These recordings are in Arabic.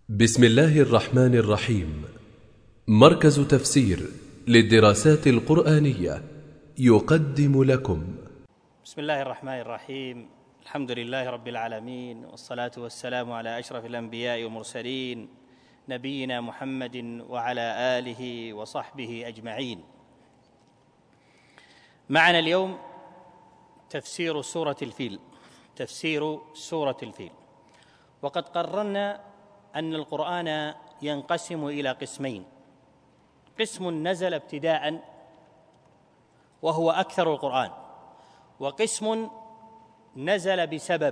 بسم الله الرحمن الرحيم. مركز تفسير للدراسات القرآنية يقدم لكم بسم الله الرحمن الرحيم. الحمد لله رب العالمين، والصلاة والسلام على أشرف الأنبياء والمرسلين نبينا محمد وعلى آله وصحبه أجمعين. معنا اليوم تفسير سورة الفيل. وقد قررنا أن القرآن ينقسم إلى قسمين: قسم نزل ابتداء وهو أكثر القرآن، وقسم نزل بسبب.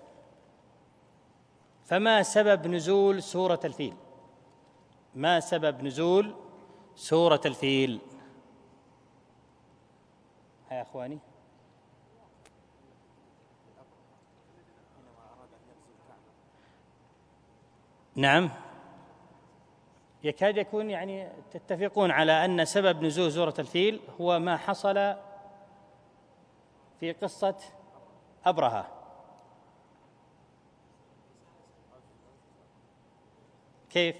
فما سبب نزول سورة الفيل؟ ما سبب نزول سورة الفيل يا أخواني؟ نعم، يكاد يكون تتفقون على أن سبب نزول سورة الفيل هو ما حصل في قصة أبرهة. كيف؟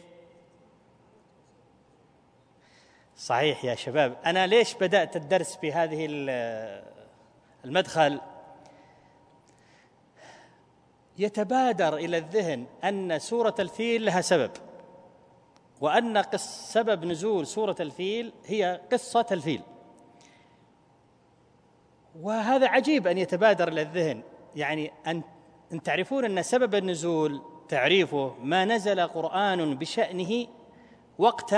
صحيح يا شباب. أنا ليش بدأت الدرس بهذه المدخل؟ يتبادر إلى الذهن أن سورة الفيل لها سبب، وأن سبب نزول سورة الفيل هي قصة الفيل. وهذا عجيب أن يتبادر إلى الذهن، أن تعرفون أن سبب النزول تعريفه ما نزل قرآن بشأنه وقت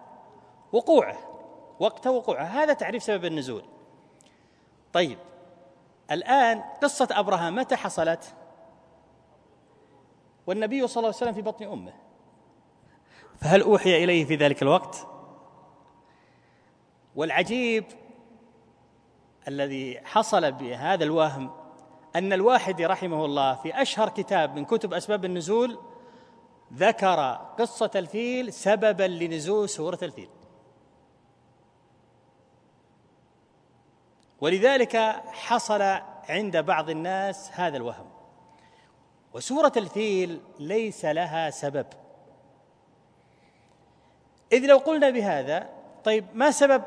وقوعه. هذا تعريف سبب النزول. طيب، الآن قصة أبرهة متى حصلت؟ والنبي صلى الله عليه وسلم في بطن أمه، فهل أوحي إليه في ذلك الوقت؟ والعجيب الذي حصل بهذا الوهم أن الواحدي رحمه الله في أشهر كتاب من كتب أسباب النزول ذكر قصة الفيل سببا لنزول سورة الفيل. ولذلك حصل عند بعض الناس هذا الوهم. وسورة الفيل ليس لها سبب، إذ لو قلنا بهذا طيب ما سبب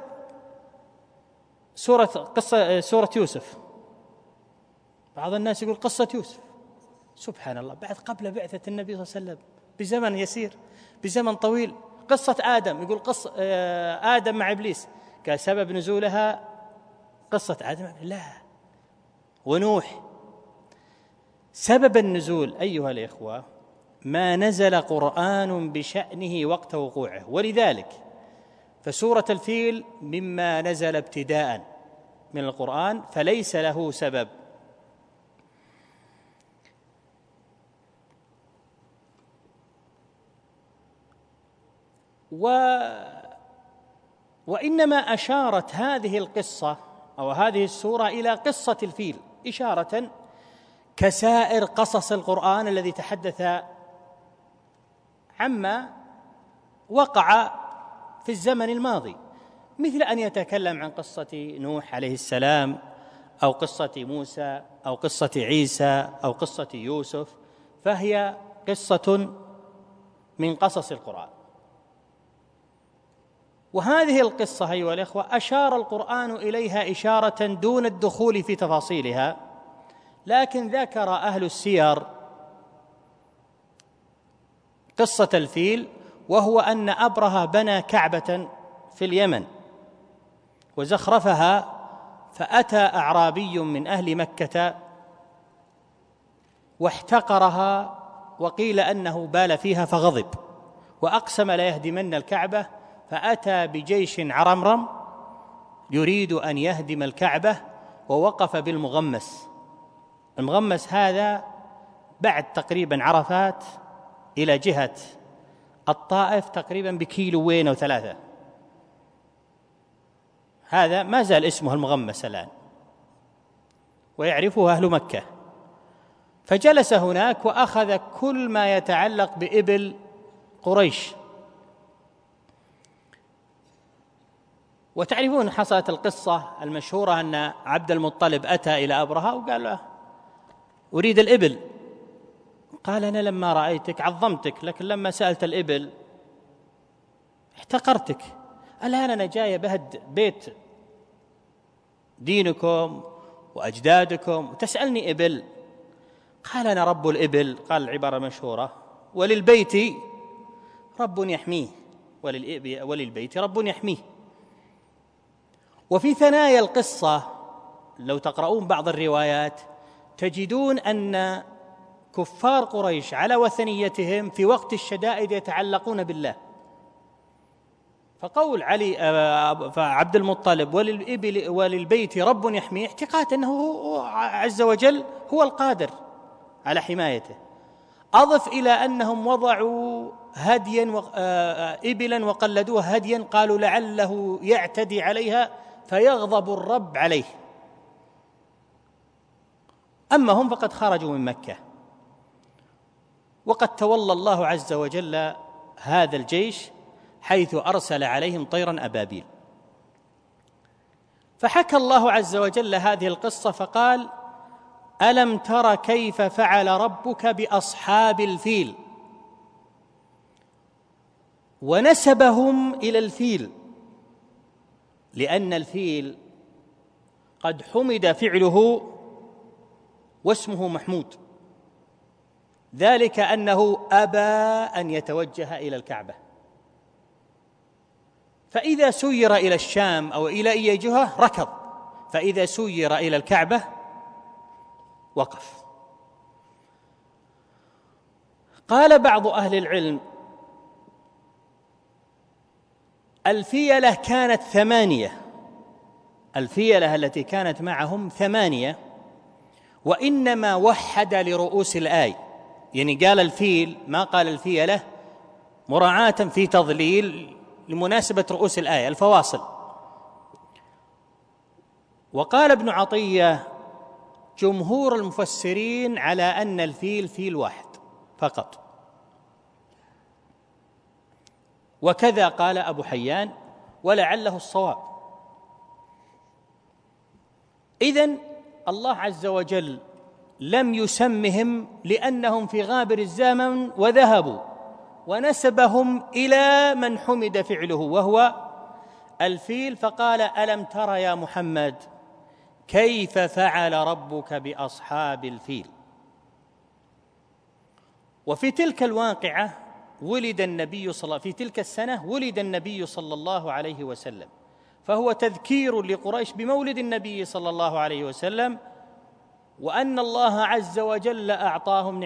سورة يوسف؟ بعض الناس يقول قصة يوسف. سبحان الله، قبل بعثة النبي صلى الله عليه وسلم بزمن يسير، بزمن طويل. قصة آدم يقول آدم مع إبليس، كان سبب نزولها قصة آدم؟ لا. ونوح. سبب النزول أيها الإخوة ما نزل قرآن بشأنه وقت وقوعه، ولذلك فسورة الفيل مما نزل ابتداء من القرآن فليس له سبب. وإنما أشارت هذه القصة أو هذه السورة إلى قصة الفيل إشارة كسائر قصص القرآن الذي تحدث عما وقع في الزمن الماضي، مثل أن يتكلم عن قصة نوح عليه السلام، أو قصة موسى، أو قصة عيسى، أو قصة يوسف، فهي قصة من قصص القرآن. وهذه القصة أيها الإخوة أشار القرآن إليها إشارة دون الدخول في تفاصيلها، لكن ذكر أهل السير قصة الفيل، وهو أن أبرهة بنى كعبة في اليمن وزخرفها، فأتى أعرابي من أهل مكة واحتقرها، وقيل أنه بال فيها فغضب وأقسم لا يهدمن الكعبة، فأتى بجيش عرمرم يريد أن يهدم الكعبة، ووقف بالمغمس. المغمس هذا بعد تقريبا عرفات إلى جهة الطائف تقريبا بكيلوين أو 3. هذا ما زال اسمه المغمس الآن ويعرفه أهل مكة. فجلس هناك وأخذ كل ما يتعلق بإبل قريش. وتعرفون حصلت القصة المشهورة أن عبد المطلب أتى إلى أبرهة وقال له أريد الإبل، قال: أنا لما رأيتك عظمتك، لكن لما سألت الإبل احتقرتك. الآن أنا جاي بهد بيت دينكم وأجدادكم وتسألني إبل. قال: أنا رب الإبل. قال العبارة مشهورة: وللبيت رب يحميه، وللبيت رب يحميه. وفي ثنايا القصة لو تقرؤون بعض الروايات تجدون أن كفار قريش على وثنيتهم في وقت الشدائد يتعلقون بالله، فقول عبد المطلب وللإبل وللبيت رب يحميه اعتقاد أنه عز وجل هو القادر على حمايته. أضف إلى أنهم وضعوا هديا إبلا وقلدوها هديا، قالوا لعله يعتدي عليها فيغضب الرب عليه. أما هم فقد خرجوا من مكة، وقد تولى الله عز وجل هذا الجيش حيث أرسل عليهم طيرا أبابيل. فحكى الله عز وجل هذه القصة فقال: ألم تر كيف فعل ربك بأصحاب الفيل؟ ونسبهم إلى الفيل لأن الفيل قد حمد فعله واسمه محمود، ذلك أنه أبى أن يتوجه إلى الكعبة، فإذا سير إلى الشام أو إلى أي جهة ركض، فإذا سير إلى الكعبة وقف. قال بعض أهل العلم: الفيلة كانت 8، الفيلة التي كانت معهم 8، وإنما وحد لرؤوس الآي، يعني قال الفيل ما قال الفيلة مراعاة في تضليل لمناسبة رؤوس الآية الفواصل. وقال ابن عطية: جمهور المفسرين على أن الفيل فيل واحد فقط، وكذا قال أبو حيان ولعله الصواب. إذن الله عز وجل لم يسمهم لأنهم في غابر الزمن وذهبوا، ونسبهم إلى من حمد فعله وهو الفيل، فقال: ألم تر يا محمد كيف فعل ربك بأصحاب الفيل؟ وفي تلك الواقعة في تلك السنة ولد النبي صلى الله عليه وسلم، فهو تذكير لقريش بمولد النبي صلى الله عليه وسلم، وأن الله عز وجل أعطاهم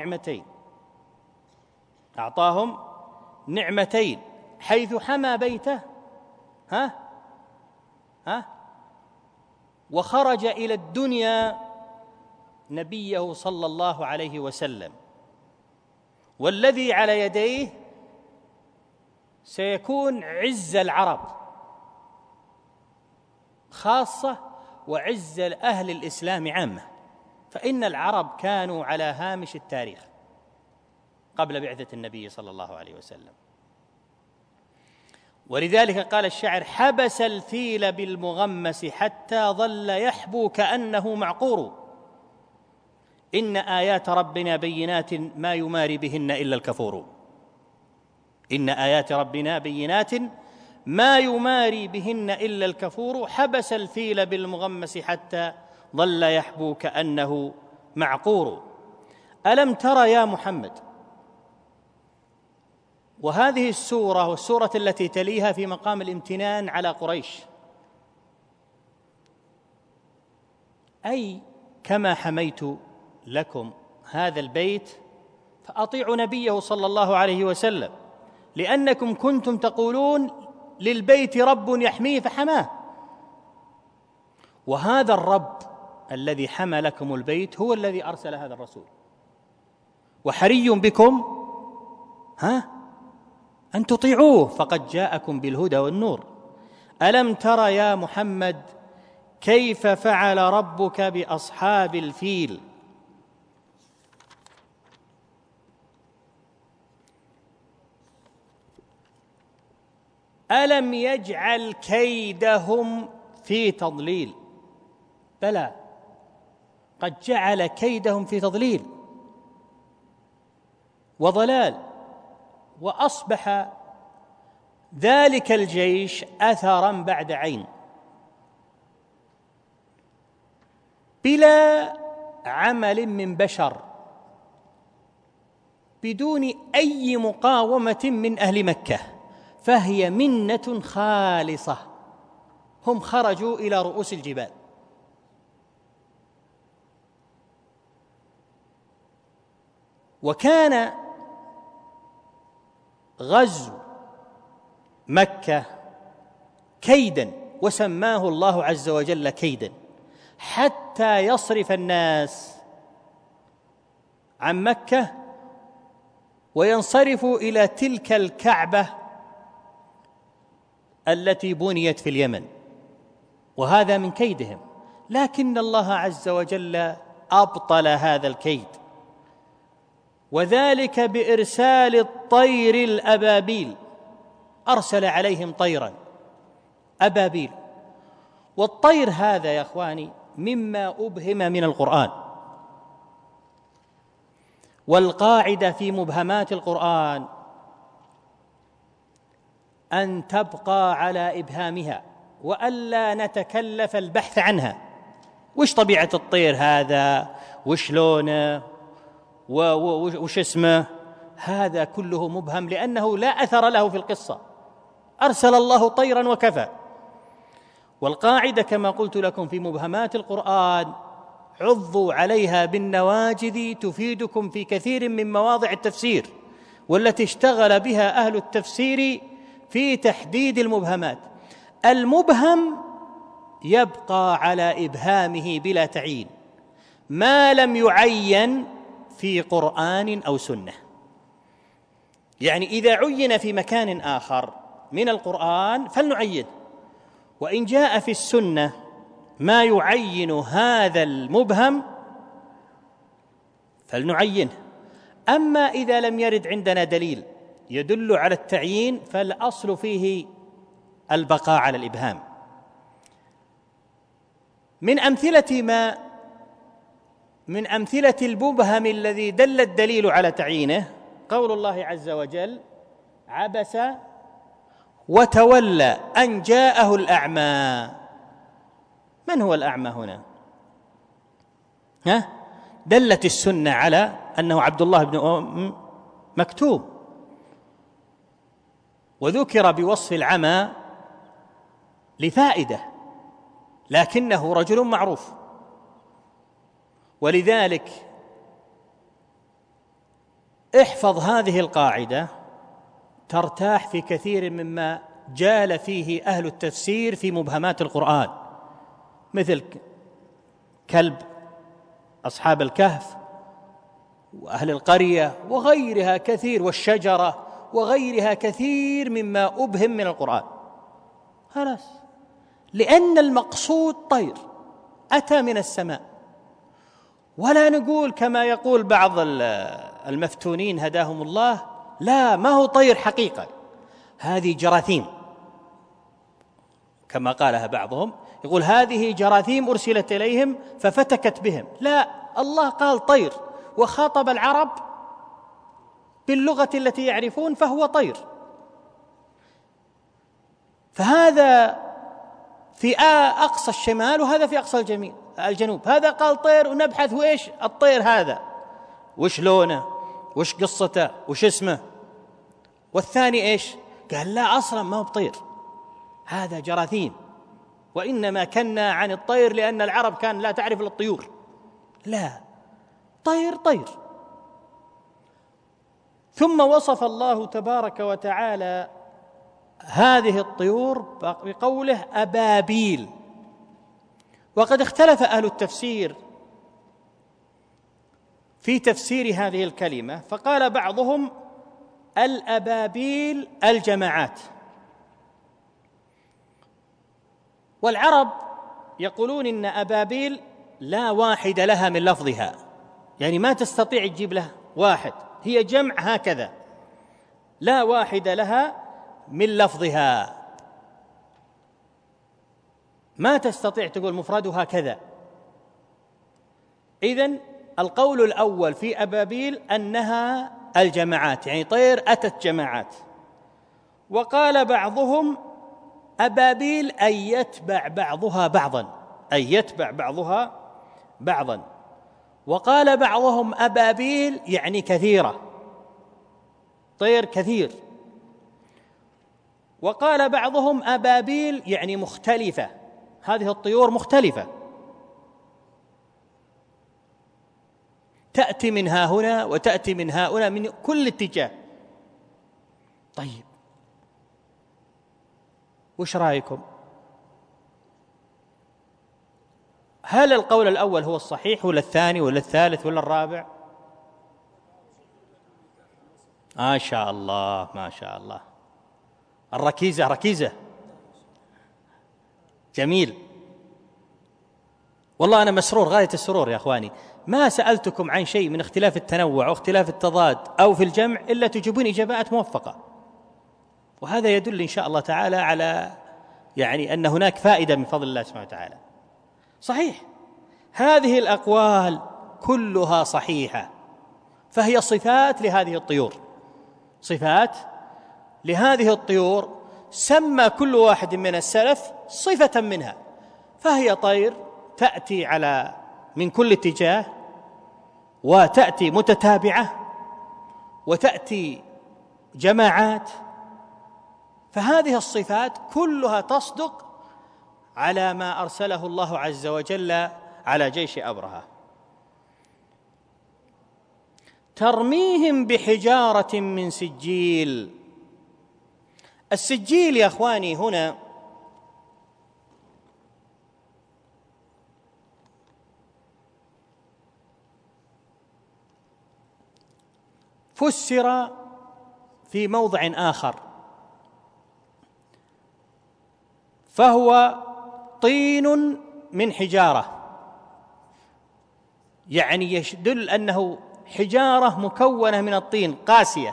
نعمتين حيث حمى بيته وخرج إلى الدنيا نبيه صلى الله عليه وسلم، والذي على يديه سيكون عز العرب خاصة وعز أهل الإسلام عامة، فإن العرب كانوا على هامش التاريخ قبل بعثة النبي صلى الله عليه وسلم. ولذلك قال الشاعر: حبس الفيل بالمغمس حتى ظل يحبو كأنه معقور، إن آيات ربنا بينات ما يماري بهن إلا الكفور. إن آيات ربنا بينات ما يماري بهن إلا الكفور، حبس الفيل بالمغمس حتى ظل يحبو كأنه معقور. ألم ترى يا محمد؟ وهذه السورة والسورة التي تليها في مقام الامتنان على قريش، أي كما حميت لكم هذا البيت فأطيعوا نبيه صلى الله عليه وسلم، لأنكم كنتم تقولون للبيت رب يحميه فحماه، وهذا الرب الذي حمى لكم البيت هو الذي أرسل هذا الرسول، وحري بكم أن تطيعوه فقد جاءكم بالهدى والنور. ألم تر يا محمد كيف فعل ربك بأصحاب الفيل؟ ألم يجعل كيدهم في تضليل؟ بلى، قد جعل كيدهم في تضليل. وضلال، وأصبح ذلك الجيش أثرا بعد عين بلا عمل من بشر، بدون أي مقاومة من أهل مكة، فهي منة خالصة. هم خرجوا إلى رؤوس الجبال، وكان غزو مكة كيدا، وسماه الله عز وجل كيدا، حتى يصرف الناس عن مكة وينصرفوا إلى تلك الكعبة التي بنيت في اليمن، وهذا من كيدهم. لكن الله عز وجل أبطل هذا الكيد، وذلك بإرسال الطير الأبابيل، أرسل عليهم طيرا أبابيل. والطير هذا يا أخواني مما أبهم من القرآن، والقاعدة في مبهمات القرآن أن تبقى على إبهامها، وألا نتكلف البحث عنها. وش طبيعة الطير هذا؟ وش لونه؟ وش اسمه؟ هذا كله مبهم، لأنه لا أثر له في القصة. أرسل الله طيرا وكفى. والقاعدة كما قلت لكم في مبهمات القرآن عضوا عليها بالنواجذ، تفيدكم في كثير من مواضع التفسير، والتي اشتغل بها أهل التفسير في تحديد المبهمات. المبهم يبقى على إبهامه بلا تعيين ما لم يعين في قرآن أو سنة. يعني إذا عين في مكان آخر من القرآن فلنعينه، وإن جاء في السنة ما يعين هذا المبهم فلنعينه. أما إذا لم يرد عندنا دليل يدل على التعيين فالأصل فيه البقاء على الإبهام. من أمثلة المبهم الذي دل الدليل على تعيينه قول الله عز وجل: عبس وتولى أن جاءه الأعمى. من هو الأعمى هنا؟ دلت السنة على أنه عبد الله بن أم مكتوم، وذكر بوصف العمى لفائدة، لكنه رجل معروف. ولذلك احفظ هذه القاعدة ترتاح في كثير مما جال فيه أهل التفسير في مبهمات القرآن، مثل كلب أصحاب الكهف وأهل القرية وغيرها كثير، والشجرة وغيرها كثير مما أبهم من القرآن. خلاص، لأن المقصود طير أتى من السماء. ولا نقول كما يقول بعض المفتونين هداهم الله: لا، ما هو طير حقيقة، هذه جراثيم، كما قالها بعضهم، يقول هذه جراثيم أرسلت إليهم ففتكت بهم. لا، الله قال طير وخاطب العرب باللغة التي يعرفون، فهو طير. فهذا في أقصى الشمال وهذا في أقصى الجنوب. هذا قال طير ونبحث وإيش الطير هذا، وش لونه، وش قصته، وش اسمه. والثاني إيش قال؟ لا، أصلا ما هو بطير، هذا جراثيم، وإنما كنا عن الطير لأن العرب كان لا تعرف الطيور. لا، طير طير. ثم وصف الله تبارك وتعالى هذه الطيور بقوله أبابيل. وقد اختلف أهل التفسير في تفسير هذه الكلمة، فقال بعضهم الأبابيل الجماعات. والعرب يقولون إن أبابيل لا واحد لها من لفظها، يعني ما تستطيع تجيب له واحد، هي جمع هكذا، لا واحد لها من لفظها، ما تستطيع تقول مفردها كذا. إذن القول الأول في أبابيل أنها الجماعات، يعني طير أتت جماعات. وقال بعضهم أبابيل أن يتبع بعضها بعضا، أن يتبع بعضها بعضا. وقال بعضهم أبابيل يعني كثيرة، طير كثير. وقال بعضهم أبابيل يعني مختلفة، هذه الطيور مختلفة، تأتي من ها هنا وتأتي من ها هنا، من كل اتجاه. طيب وش رأيكم؟ هل القول الأول هو الصحيح ولا الثاني ولا الثالث ولا الرابع؟ ما شاء الله ما شاء الله، الركيزة ركيزة، جميل. والله أنا مسرور غاية السرور يا أخواني، ما سألتكم عن شيء من اختلاف التنوع واختلاف التضاد أو في الجمع إلا تجيبون إجابات موفقة، وهذا يدل إن شاء الله تعالى على يعني أن هناك فائدة من فضل الله سبحانه وتعالى. صحيح هذه الأقوال كلها صحيحة، فهي صفات لهذه الطيور، صفات لهذه الطيور، سمى كل واحد من السلف صفة منها، فهي طير تأتي على من كل اتجاه، وتأتي متتابعة، وتأتي جماعات، فهذه الصفات كلها تصدق على ما أرسله الله عز وجل على جيش أبرهة. ترميهم بحجارة من سجيل. السجيل يا أخواني هنا فسر في موضع آخر، فهو طين من حجارة، يعني يدل أنه حجارة مكونة من الطين قاسية.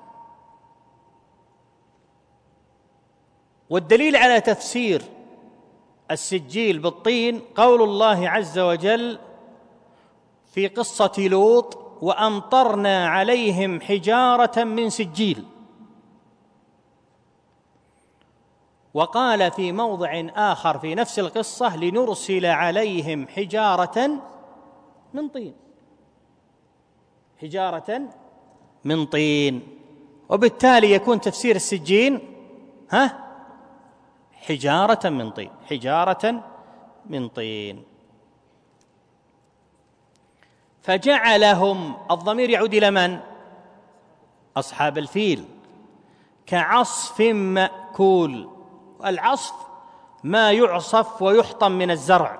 والدليل على تفسير السجيل بالطين قول الله عز وجل في قصة لوط: وأمطرنا عليهم حجارة من سجيل. وقال في موضع آخر في نفس القصة: لنرسل عليهم حجارة من طين، حجارة من طين. وبالتالي يكون تفسير السجين حجارة من طين، حجارة من طين. فجعلهم، الضمير يعود إلى من؟ أصحاب الفيل. كعصف مأكول، العصف ما يعصف ويحطم من الزرع.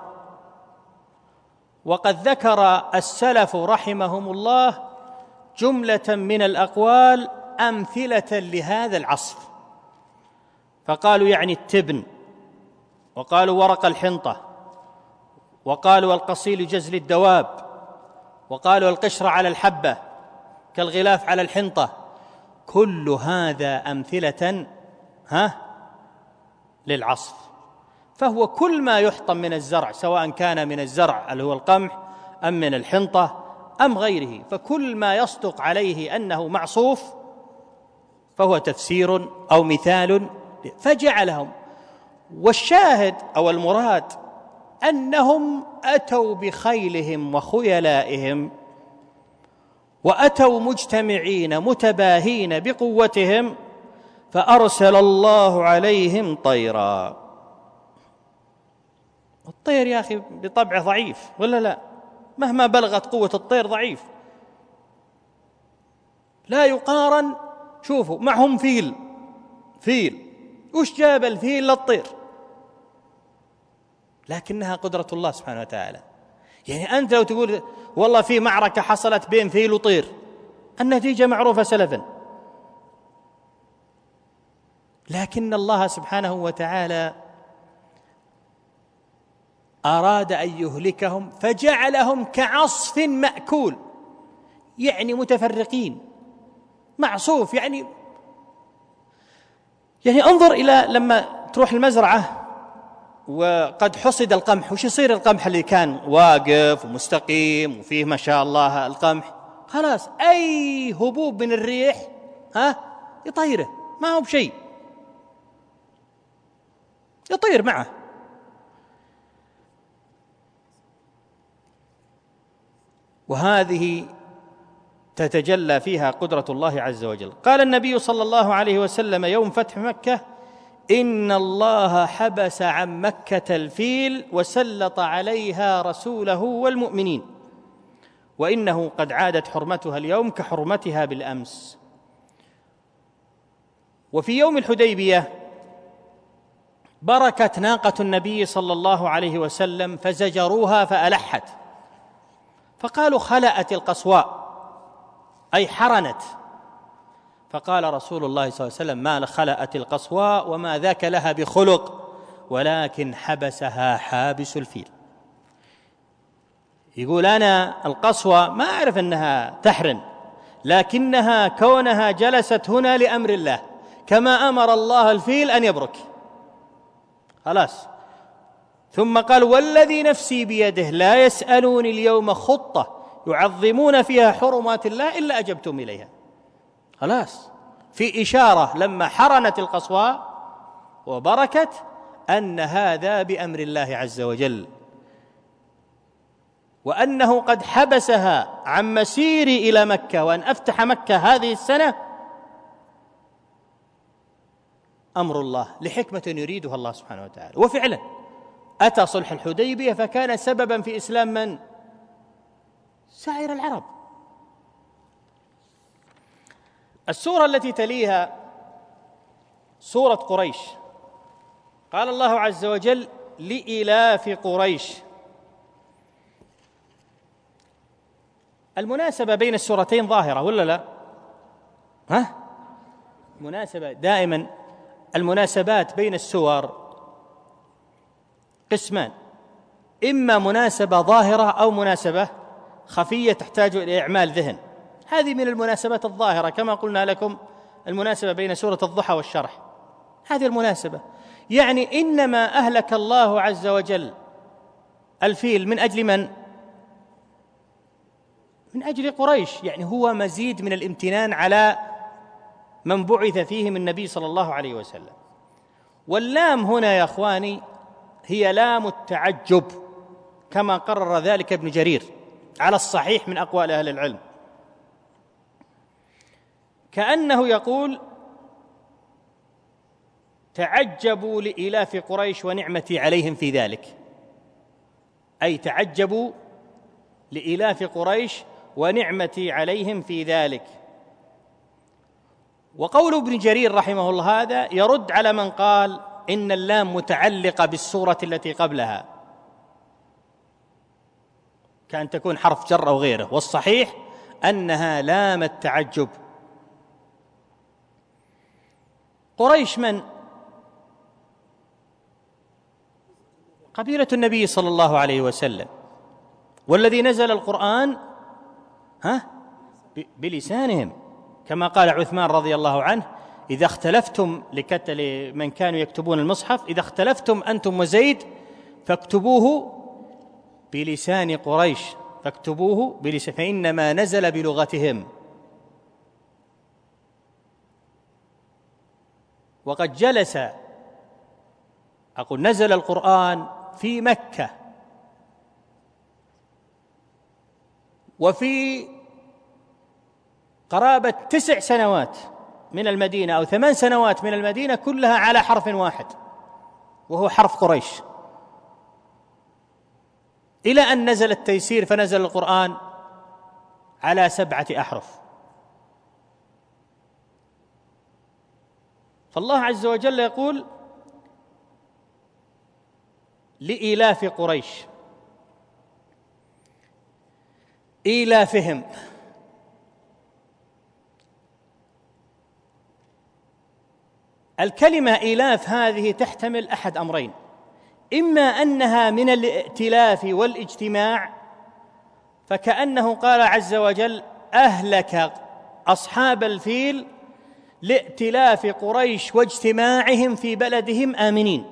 وقد ذكر السلف رحمهم الله جملة من الأقوال أمثلة لهذا العصف، فقالوا يعني التبن، وقالوا ورق الحنطة، وقالوا القصيل جزل الدواب، وقالوا القشر على الحبة كالغلاف على الحنطة. كل هذا أمثلة للعصف، فهو كل ما يحطم من الزرع، سواء كان من الزرع اللي هو القمح أم من الحنطة أم غيره، فكل ما يصدق عليه أنه معصوف فهو تفسير أو مثال. فجعلهم، والشاهد أو المراد أنهم أتوا بخيلهم وخيلائهم، وأتوا مجتمعين متباهين بقوتهم، فأرسل الله عليهم طيرا. الطير يا أخي بطبعه ضعيف ولا لا؟ مهما بلغت قوة الطير ضعيف، لا يقارن. شوفوا معهم فيل، وش جاب الفيل للطير؟ لكنها قدرة الله سبحانه وتعالى. يعني أنت لو تقول والله في معركة حصلت بين فيل وطير، النتيجة معروفة سلفا، لكن الله سبحانه وتعالى أراد أن يهلكهم فجعلهم كعصف مأكول، يعني متفرقين، معصوف. يعني انظر إلى لما تروح المزرعة وقد حصد القمح، وش يصير القمح اللي كان واقف ومستقيم وفيه ما شاء الله القمح؟ خلاص أي هبوب من الريح يطيره، ما هو بشيء، يطير معه. وهذه تتجلى فيها قدرة الله عز وجل. قال النبي صلى الله عليه وسلم يوم فتح مكة: إن الله حبس عن مكة الفيل وسلط عليها رسوله والمؤمنين، وإنه قد عادت حرمتها اليوم كحرمتها بالأمس. وفي يوم الحديبية بركت ناقة النبي صلى الله عليه وسلم فزجروها فألحت، فقالوا: خلأت القصواء، أي حرنت. فقال رسول الله صلى الله عليه وسلم: ما خلأت القصواء وما ذاك لها بخلق، ولكن حبسها حابس الفيل. يقول: أنا القصوى ما أعرف أنها تحرن، لكنها كونها جلست هنا لأمر الله، كما أمر الله الفيل أن يبرك، خلاص. ثم قال: والذي نفسي بيده لا يسألوني اليوم خطة يعظمون فيها حرمات الله إلا أجبتم إليها. خلاص، في إشارة لما حرنت القصواء وبركت أن هذا بأمر الله عز وجل، وأنه قد حبسها عن مسيري إلى مكة، وأن أفتح مكة هذه السنة أمر الله لحكمة يريدها الله سبحانه وتعالى. وفعلا أتى صلح الحديبية فكان سببا في إسلام من؟ سائر العرب. السورة التي تليها سورة قريش، قال الله عز وجل: لإلاف قريش. المناسبة بين السورتين ظاهرة ولا لا؟ مناسبة. دائما المناسبات بين السور قسمان: إما مناسبة ظاهرة أو مناسبة خفية تحتاج إلى إعمال ذهن. هذه من المناسبات الظاهرة، كما قلنا لكم المناسبة بين سورة الضحى والشرح، هذه المناسبة. يعني إنما أهلك الله عز وجل الفيل من أجل من؟ من أجل قريش، يعني هو مزيد من الامتنان على من بعث فيهم النبي صلى الله عليه وسلم. واللام هنا يا أخواني هي لام التعجب، كما قرر ذلك ابن جرير على الصحيح من أقوال أهل العلم، كأنه يقول: تعجبوا لإلاف قريش ونعمتي عليهم في ذلك، أي تعجبوا لإلاف قريش ونعمتي عليهم في ذلك. وقول ابن جرير رحمه الله هذا يرد على من قال إن اللام متعلقة بالسورة التي قبلها، كأن تكون حرف جر أو غيره، والصحيح أنها لام التعجب. قريش من؟ قبيلة النبي صلى الله عليه وسلم، والذي نزل القرآن بلسانهم، كما قال عثمان رضي الله عنه: إذا اختلفتم من كانوا يكتبون المصحف: إذا اختلفتم أنتم وزيد فاكتبوه بلسان قريش، فاكتبوه بلسان، فإنما نزل بلغتهم. وقد جلس، أقول نزل القرآن في مكة وفي قرابة 9 سنوات من المدينة أو 8 سنوات من المدينة، كلها على حرف واحد وهو حرف قريش، إلى أن نزل التيسير فنزل القرآن على 7 أحرف. فالله عز وجل يقول: لإلاف قريش، إيلافهم. الكلمة إيلاف هذه تحتمل أحد أمرين: إما أنها من الائتلاف والاجتماع، فكأنه قال عز وجل: أهلك أصحاب الفيل لائتلاف قريش واجتماعهم في بلدهم آمنين،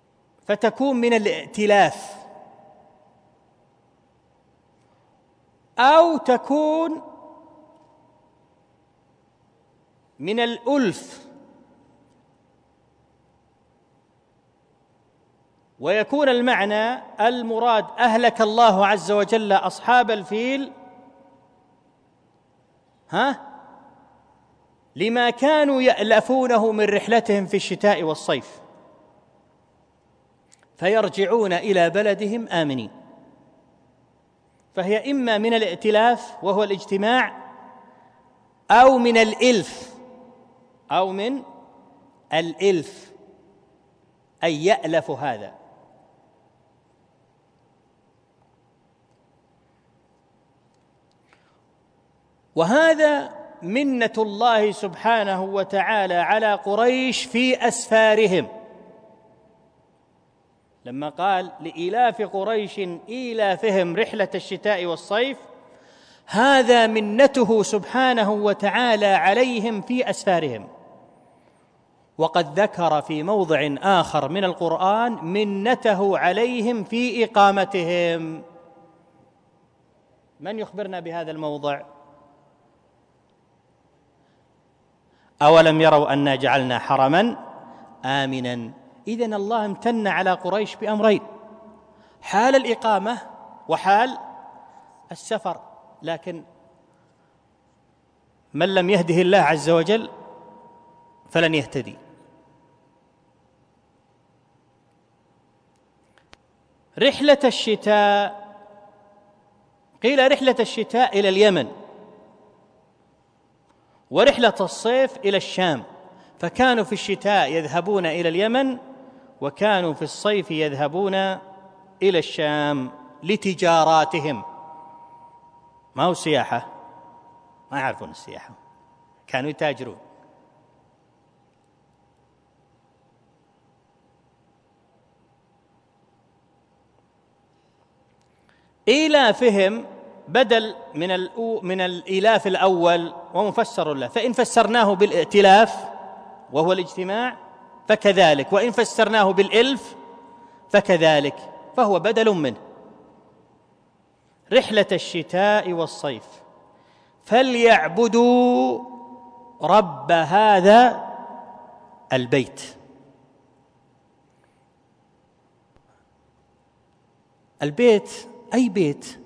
فتكون من الائتلاف. أو تكون من الألف، ويكون المعنى المراد أهلك الله عز وجل أصحاب الفيل لما كانوا يألفونه من رحلتهم في الشتاء والصيف، فيرجعون إلى بلدهم آمنين. فهي إما من الائتلاف وهو الاجتماع، أو من الإلف أي يألف هذا. وهذا منة الله سبحانه وتعالى على قريش في أسفارهم، لما قال لإيلاف قريش إيلافهم رحلة الشتاء والصيف، هذا منته سبحانه وتعالى عليهم في أسفارهم. وقد ذكر في موضع آخر من القرآن منته عليهم في إقامتهم. من يخبرنا بهذا الموضع؟ أولم يروا أنا جعلنا حرما آمنا. إذن الله امتن على قريش بأمرين: حال الإقامة وحال السفر. لكن من لم يهده الله عز وجل فلن يهتدي. رحلة الشتاء، قيل رحلة الشتاء إلى اليمن، ورحلة الصيف إلى الشام، فكانوا في الشتاء يذهبون إلى اليمن، وكانوا في الصيف يذهبون إلى الشام لتجاراتهم. ما هو السياحة، ما يعرفون السياحة، كانوا يتاجرون. إيلافهم بدل من الإيلاف الأول ومفسر له، فإن فسرناه بالائتلاف وهو الاجتماع فكذلك، وإن فسرناه بالإلف فكذلك، فهو بدل منه. رحلة الشتاء والصيف فليعبدوا رب هذا البيت. البيت أي بيت؟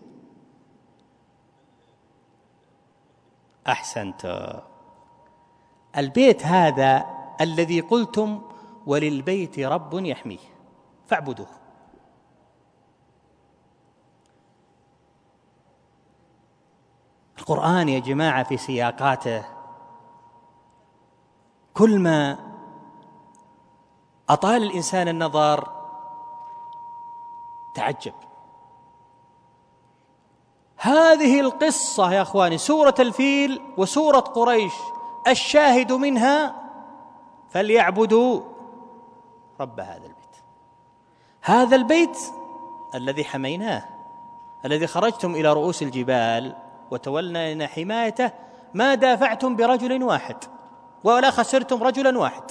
أحسنت، البيت هذا الذي قلتم وللبيت رب يحميه فاعبدوه. القرآن يا جماعة في سياقاته كل ما أطال الإنسان النظر تعجب. هذه القصة يا أخواني، سورة الفيل وسورة قريش، الشاهد منها فليعبدوا رب هذا البيت. هذا البيت الذي حميناه، الذي خرجتم إلى رؤوس الجبال وتولنا حمايته، ما دافعتم برجل واحد ولا خسرتم رجلا واحد.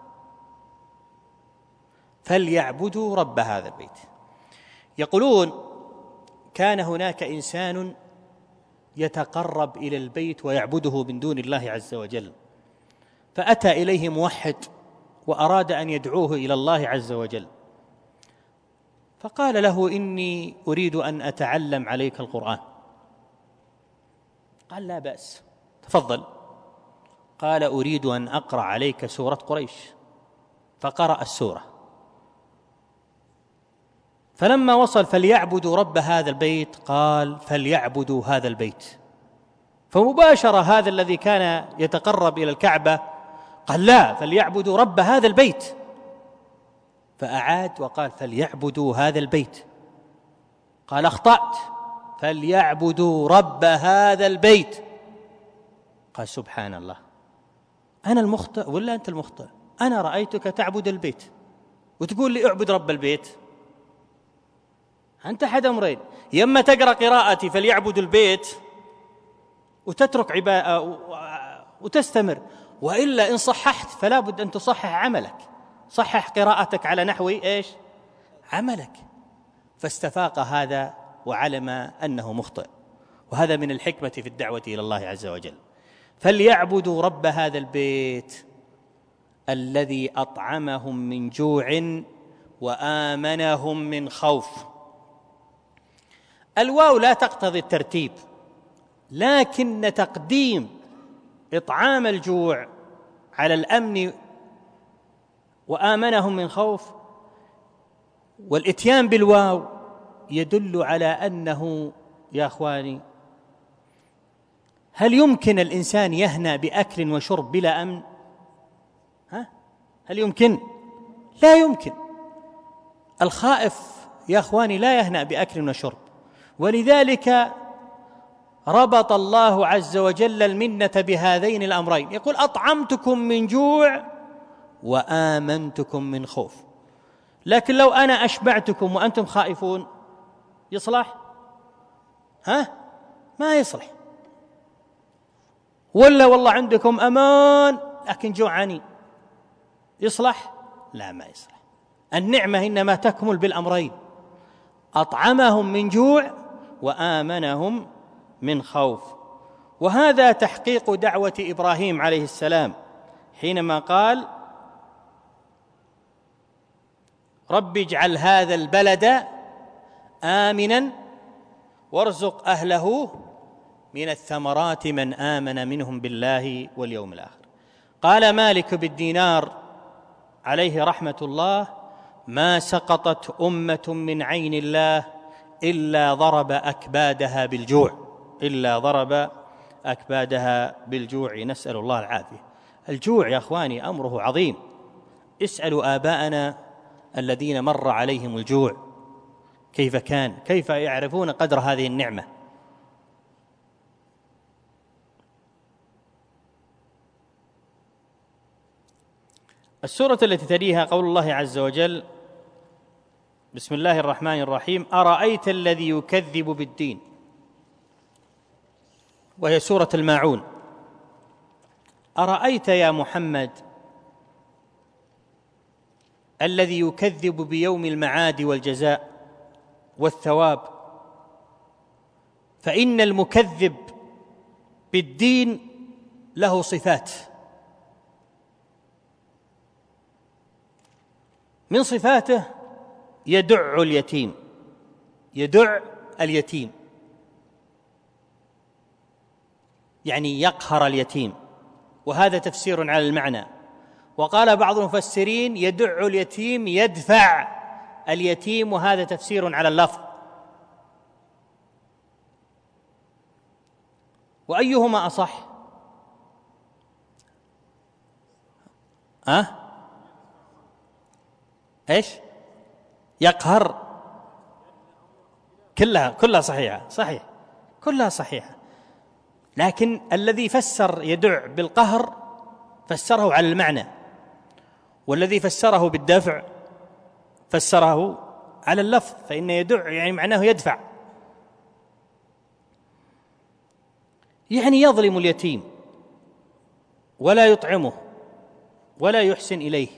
فليعبدوا رب هذا البيت. يقولون كان هناك إنسان يتقرب إلى البيت ويعبده من دون الله عز وجل، فأتى إليه موحد وأراد أن يدعوه إلى الله عز وجل، فقال له: إني أريد أن أتعلم عليك القرآن. قال: لا بأس، تفضل. قال: أريد أن أقرأ عليك سورة قريش. فقرأ السورة. فلما وصل فليعبدوا رب هذا البيت، قال: فليعبدوا هذا البيت. فمباشرة هذا الذي كان يتقرب إلى الكعبة قال: لا، فليعبدوا رب هذا البيت. فأعاد وقال: فليعبدوا هذا البيت. قال: أخطأت، فليعبدوا رب هذا البيت. قال: سبحان الله، أنا المخطئ ولا أنت المخطئ؟ أنا رأيتك تعبد البيت وتقول لي اعبد رب البيت. أنت أحد أمرين: يما تقرأ قراءتي فليعبد البيت وتترك وتستمر، وإلا إن صححت فلا بد أن تصحح عملك، صحح قراءتك على نحو إيش؟ عملك. فاستفاق هذا وعلم أنه مخطئ، وهذا من الحكمة في الدعوة إلى الله عز وجل. فليعبدوا رب هذا البيت الذي أطعمهم من جوع وآمنهم من خوف. الواو لا تقتضي الترتيب، لكن تقديم إطعام الجوع على الأمن وآمنهم من خوف والإتيان بالواو يدل على أنه يا أخواني هل يمكن الإنسان يهنى بأكل وشرب بلا أمن؟ هل يمكن؟ لا يمكن. الخائف يا أخواني لا يهنى بأكل وشرب، ولذلك ربط الله عز وجل المنة بهذين الأمرين، يقول أطعمتكم من جوع وآمنتكم من خوف. لكن لو أنا أشبعتكم وأنتم خائفون يصلح؟ ما يصلح. ولا والله عندكم أمان لكن جوعانين يصلح؟ لا، ما يصلح. النعمة إنما تكمل بالأمرين، أطعمهم من جوع وآمنهم من خوف. وهذا تحقيق دعوة إبراهيم عليه السلام حينما قال رب اجعل هذا البلد آمنا وارزق أهله من الثمرات من آمن منهم بالله واليوم الآخر. قال مالك بالدينار عليه رحمة الله ما سقطت أمة من عين الله إلا ضرب أكبادها بالجوع، نسأل الله العافية. الجوع يا أخواني أمره عظيم. اسألوا آباءنا الذين مر عليهم الجوع كيف يعرفون قدر هذه النعمة. السورة التي تليها قول الله عز وجل بسم الله الرحمن الرحيم أرأيت الذي يكذب بالدين، وهي سورة الماعون. أرأيت يا محمد الذي يكذب بيوم المعاد والجزاء والثواب، فإن المكذب بالدين له صفات، من صفاته يدع اليتيم، يعني يقهر اليتيم، وهذا تفسير على المعنى. وقال بعض المفسرين يدع اليتيم يدفع اليتيم، وهذا تفسير على اللفظ. وأيهما أصح؟ إيش؟ يقهر. كلها صحيحة، صحيح، كلها صحيحة. لكن الذي فسر يدع بالقهر فسره على المعنى، والذي فسره بالدفع فسره على اللفظ، فإن يدع يعني معناه يدفع، يعني يظلم اليتيم ولا يطعمه ولا يحسن إليه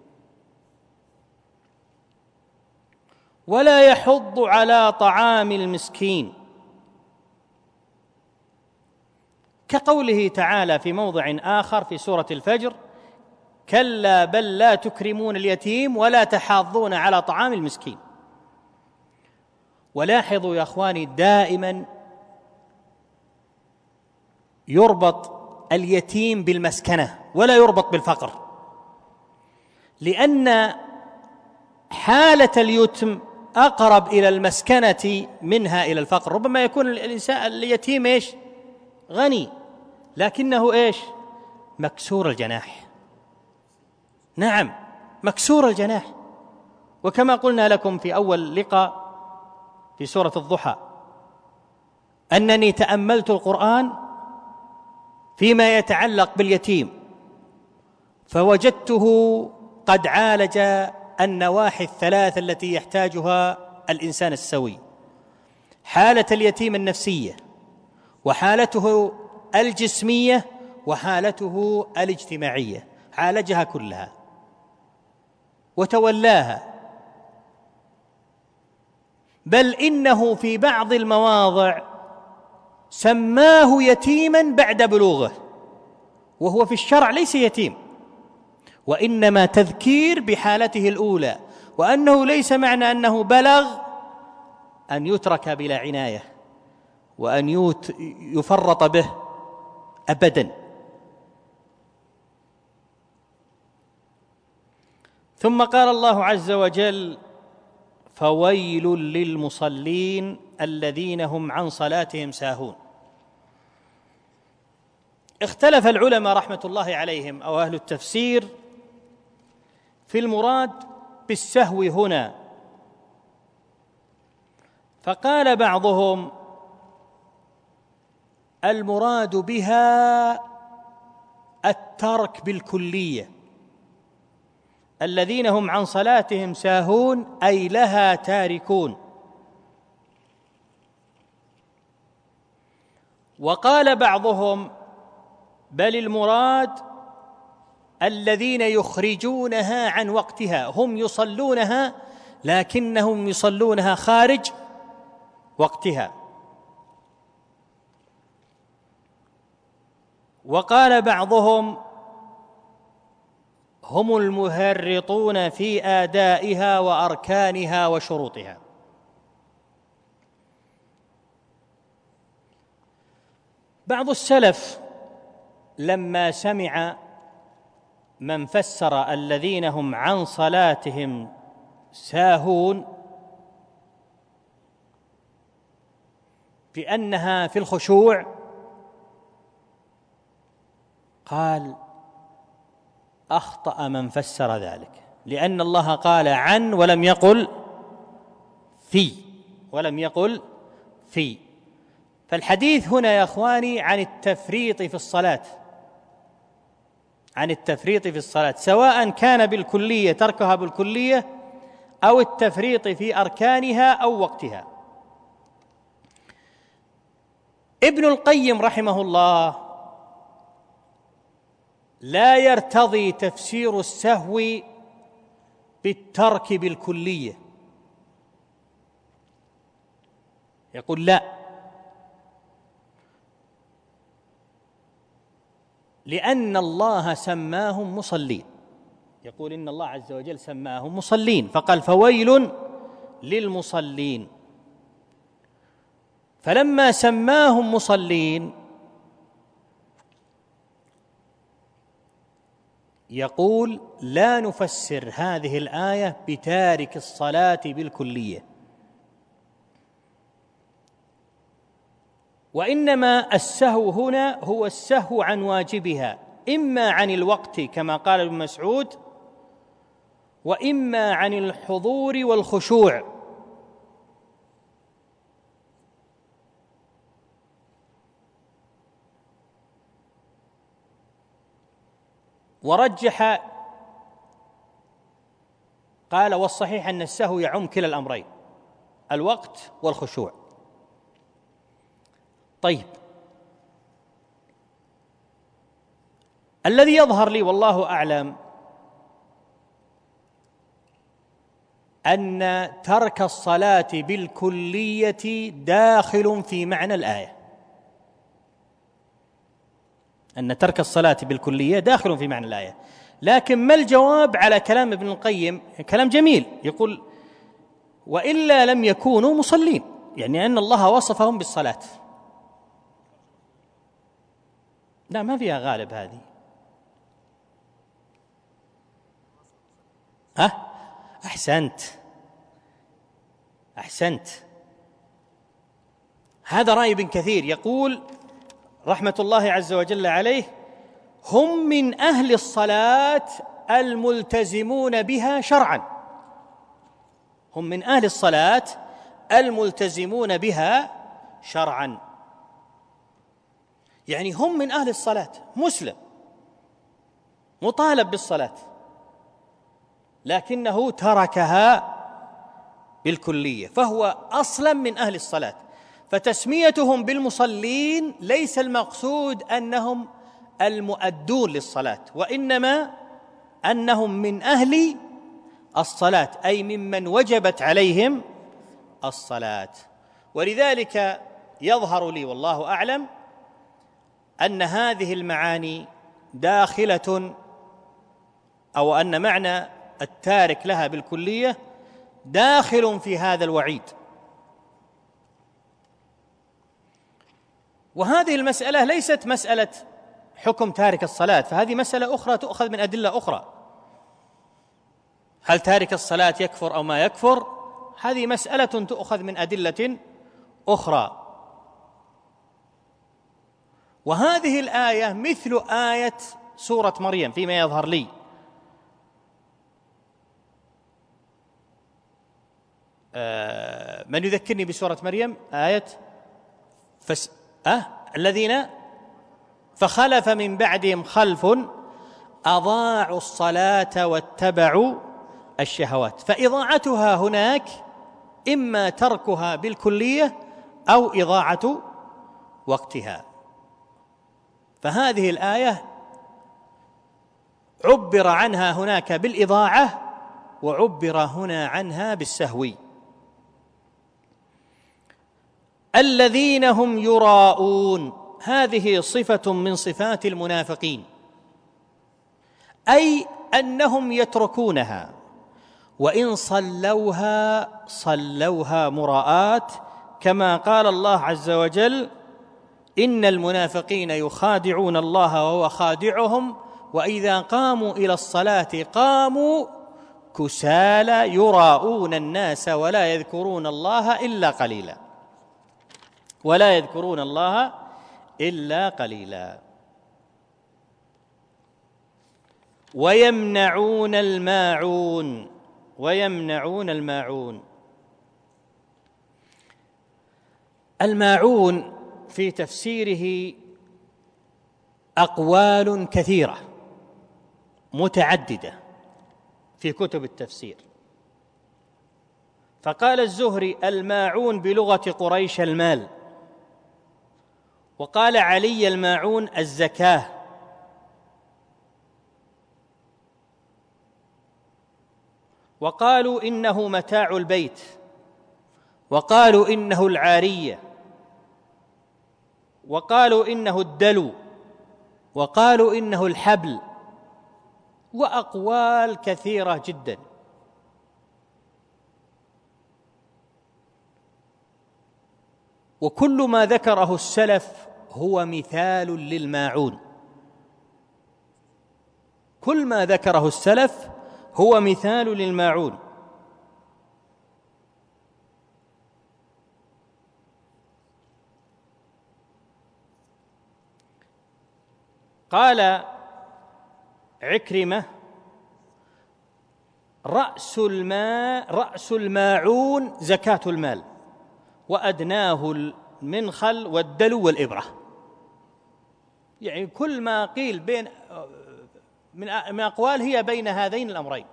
ولا يحض على طعام المسكين، كقوله تعالى في موضع آخر في سورة الفجر كلا بل لا تكرمون اليتيم ولا تحاضون على طعام المسكين. ولاحظوا يا أخواني دائما يربط اليتيم بالمسكنة ولا يربط بالفقر، لأن حالة اليتم أقرب إلى المسكنة منها إلى الفقر. ربما يكون الإنسان اليتيم إيش؟ غني، لكنه إيش؟ مكسور الجناح. نعم، مكسور الجناح. وكما قلنا لكم في أول لقاء في سورة الضحى أنني تأملت القرآن فيما يتعلق باليتيم فوجدته قد عالج النواحي الثلاث التي يحتاجها الإنسان السوي: حالة اليتيم النفسية، وحالته الجسمية، وحالته الاجتماعية، عالجها كلها وتولاها. بل إنه في بعض المواضع سماه يتيما بعد بلوغه، وهو في الشرع ليس يتيم، وإنما تذكير بحالته الأولى، وأنه ليس معنى أنه بلغ أن يترك بلا عناية وأن يفرط به أبدا. ثم قال الله عز وجل: فويل للمصلين الذين هم عن صلاتهم ساهون. اختلف العلماء رحمة الله عليهم أو أهل التفسير في المراد بالسهو هنا، فقال بعضهم: المراد بها الترك بالكلية، الذين هم عن صلاتهم ساهون أي لها تاركون. وقال بعضهم: بل المراد الذين يخرجونها عن وقتها، هم يصلونها لكنهم يصلونها خارج وقتها. وقال بعضهم: هم المهرطون في آدائها وأركانها وشروطها. بعض السلف لما سمع من فسر الذين هم عن صلاتهم ساهون بأنها في الخشوع، قال: أخطأ من فسر ذلك، لأن الله قال عن ولم يقل في. فالحديث هنا يا أخواني عن التفريط في الصلاة، سواء كان بالكلية تركها بالكلية أو التفريط في أركانها أو وقتها. ابن القيم رحمه الله لا يرتضي تفسير السهو بالترك بالكلية، يقول لا، لأن الله سماهم مصلين، يقول إن الله عز وجل سماهم مصلين، فقال: فويل للمصلين. فلما سماهم مصلين يقول: لا نفسر هذه الآية بتارك الصلاة بالكلية، وإنما السهو هنا هو السهو عن واجبها، إما عن الوقت كما قال ابن مسعود، وإما عن الحضور والخشوع. ورجح قال: والصحيح أن السهو يعم كلا الأمرين، الوقت والخشوع. طيب، الذي يظهر لي والله أعلم أن ترك الصلاة بالكلية داخل في معنى الآية، أن ترك الصلاة بالكلية داخل في معنى الآية. لكن ما الجواب على كلام ابن القيم؟ كلام جميل، يقول: وإلا لم يكونوا مصلين، يعني أن الله وصفهم بالصلاة. لا، ما فيها غالب هذه. أحسنت. هذا رأي ابن كثير، يقول رحمة الله عز وجل عليه: هم من أهل الصلاة الملتزمون بها شرعا، هم من أهل الصلاة الملتزمون بها شرعا، يعني هم من أهل الصلاة، مسلم مطالب بالصلاة لكنه تركها بالكلية، فهو أصلا من أهل الصلاة. فتسميتهم بالمصلين ليس المقصود أنهم المؤدون للصلاة، وإنما أنهم من أهل الصلاة، أي ممن وجبت عليهم الصلاة. ولذلك يظهر لي والله أعلم أن هذه المعاني داخلة، أو أن معنى التارك لها بالكلية داخل في هذا الوعيد. وهذه المسألة ليست مسألة حكم تارك الصلاة، فهذه مسألة أخرى تؤخذ من أدلة أخرى. هل تارك الصلاة يكفر أو ما يكفر؟ هذه مسألة تؤخذ من أدلة أخرى. وهذه الآية مثل آية سورة مريم فيما يظهر لي. من يذكرني بسورة مريم؟ آية الذين فخلف من بعدهم خلف أضاعوا الصلاة واتبعوا الشهوات. فإضاعتها هناك إما تركها بالكلية أو إضاعة وقتها. فهذه الآية عبر عنها هناك بالإضاعة وعبر هنا عنها بالسهو. الذين هم يراءون، هذه صفة من صفات المنافقين، أي أنهم يتركونها، وإن صلوها مراءات، كما قال الله عز وجل: إن المنافقين يخادعون الله وهو خادعهم وإذا قاموا إلى الصلاة قاموا كسالى يراءون الناس ولا يذكرون الله إلا قليلا ويمنعون الماعون. الماعون في تفسيره أقوال كثيرة متعددة في كتب التفسير. فقال الزهري: الماعون بلغة قريش المال. وقال علي: الماعون الزكاة. وقالوا إنه متاع البيت. وقالوا إنه العارية. وقالوا إنه الدلو. وقالوا إنه الحبل، وأقوال كثيرة جدا. وكل ما ذكره السلف هو مثال للماعون، كل ما ذكره السلف هو مثال للماعون. قال عكرمة: رأس الماعون زكاة المال، وأدناه المنخل والدلو والإبرة. يعني كل ما قيل بين من أقوال هي بين هذين الأمرين.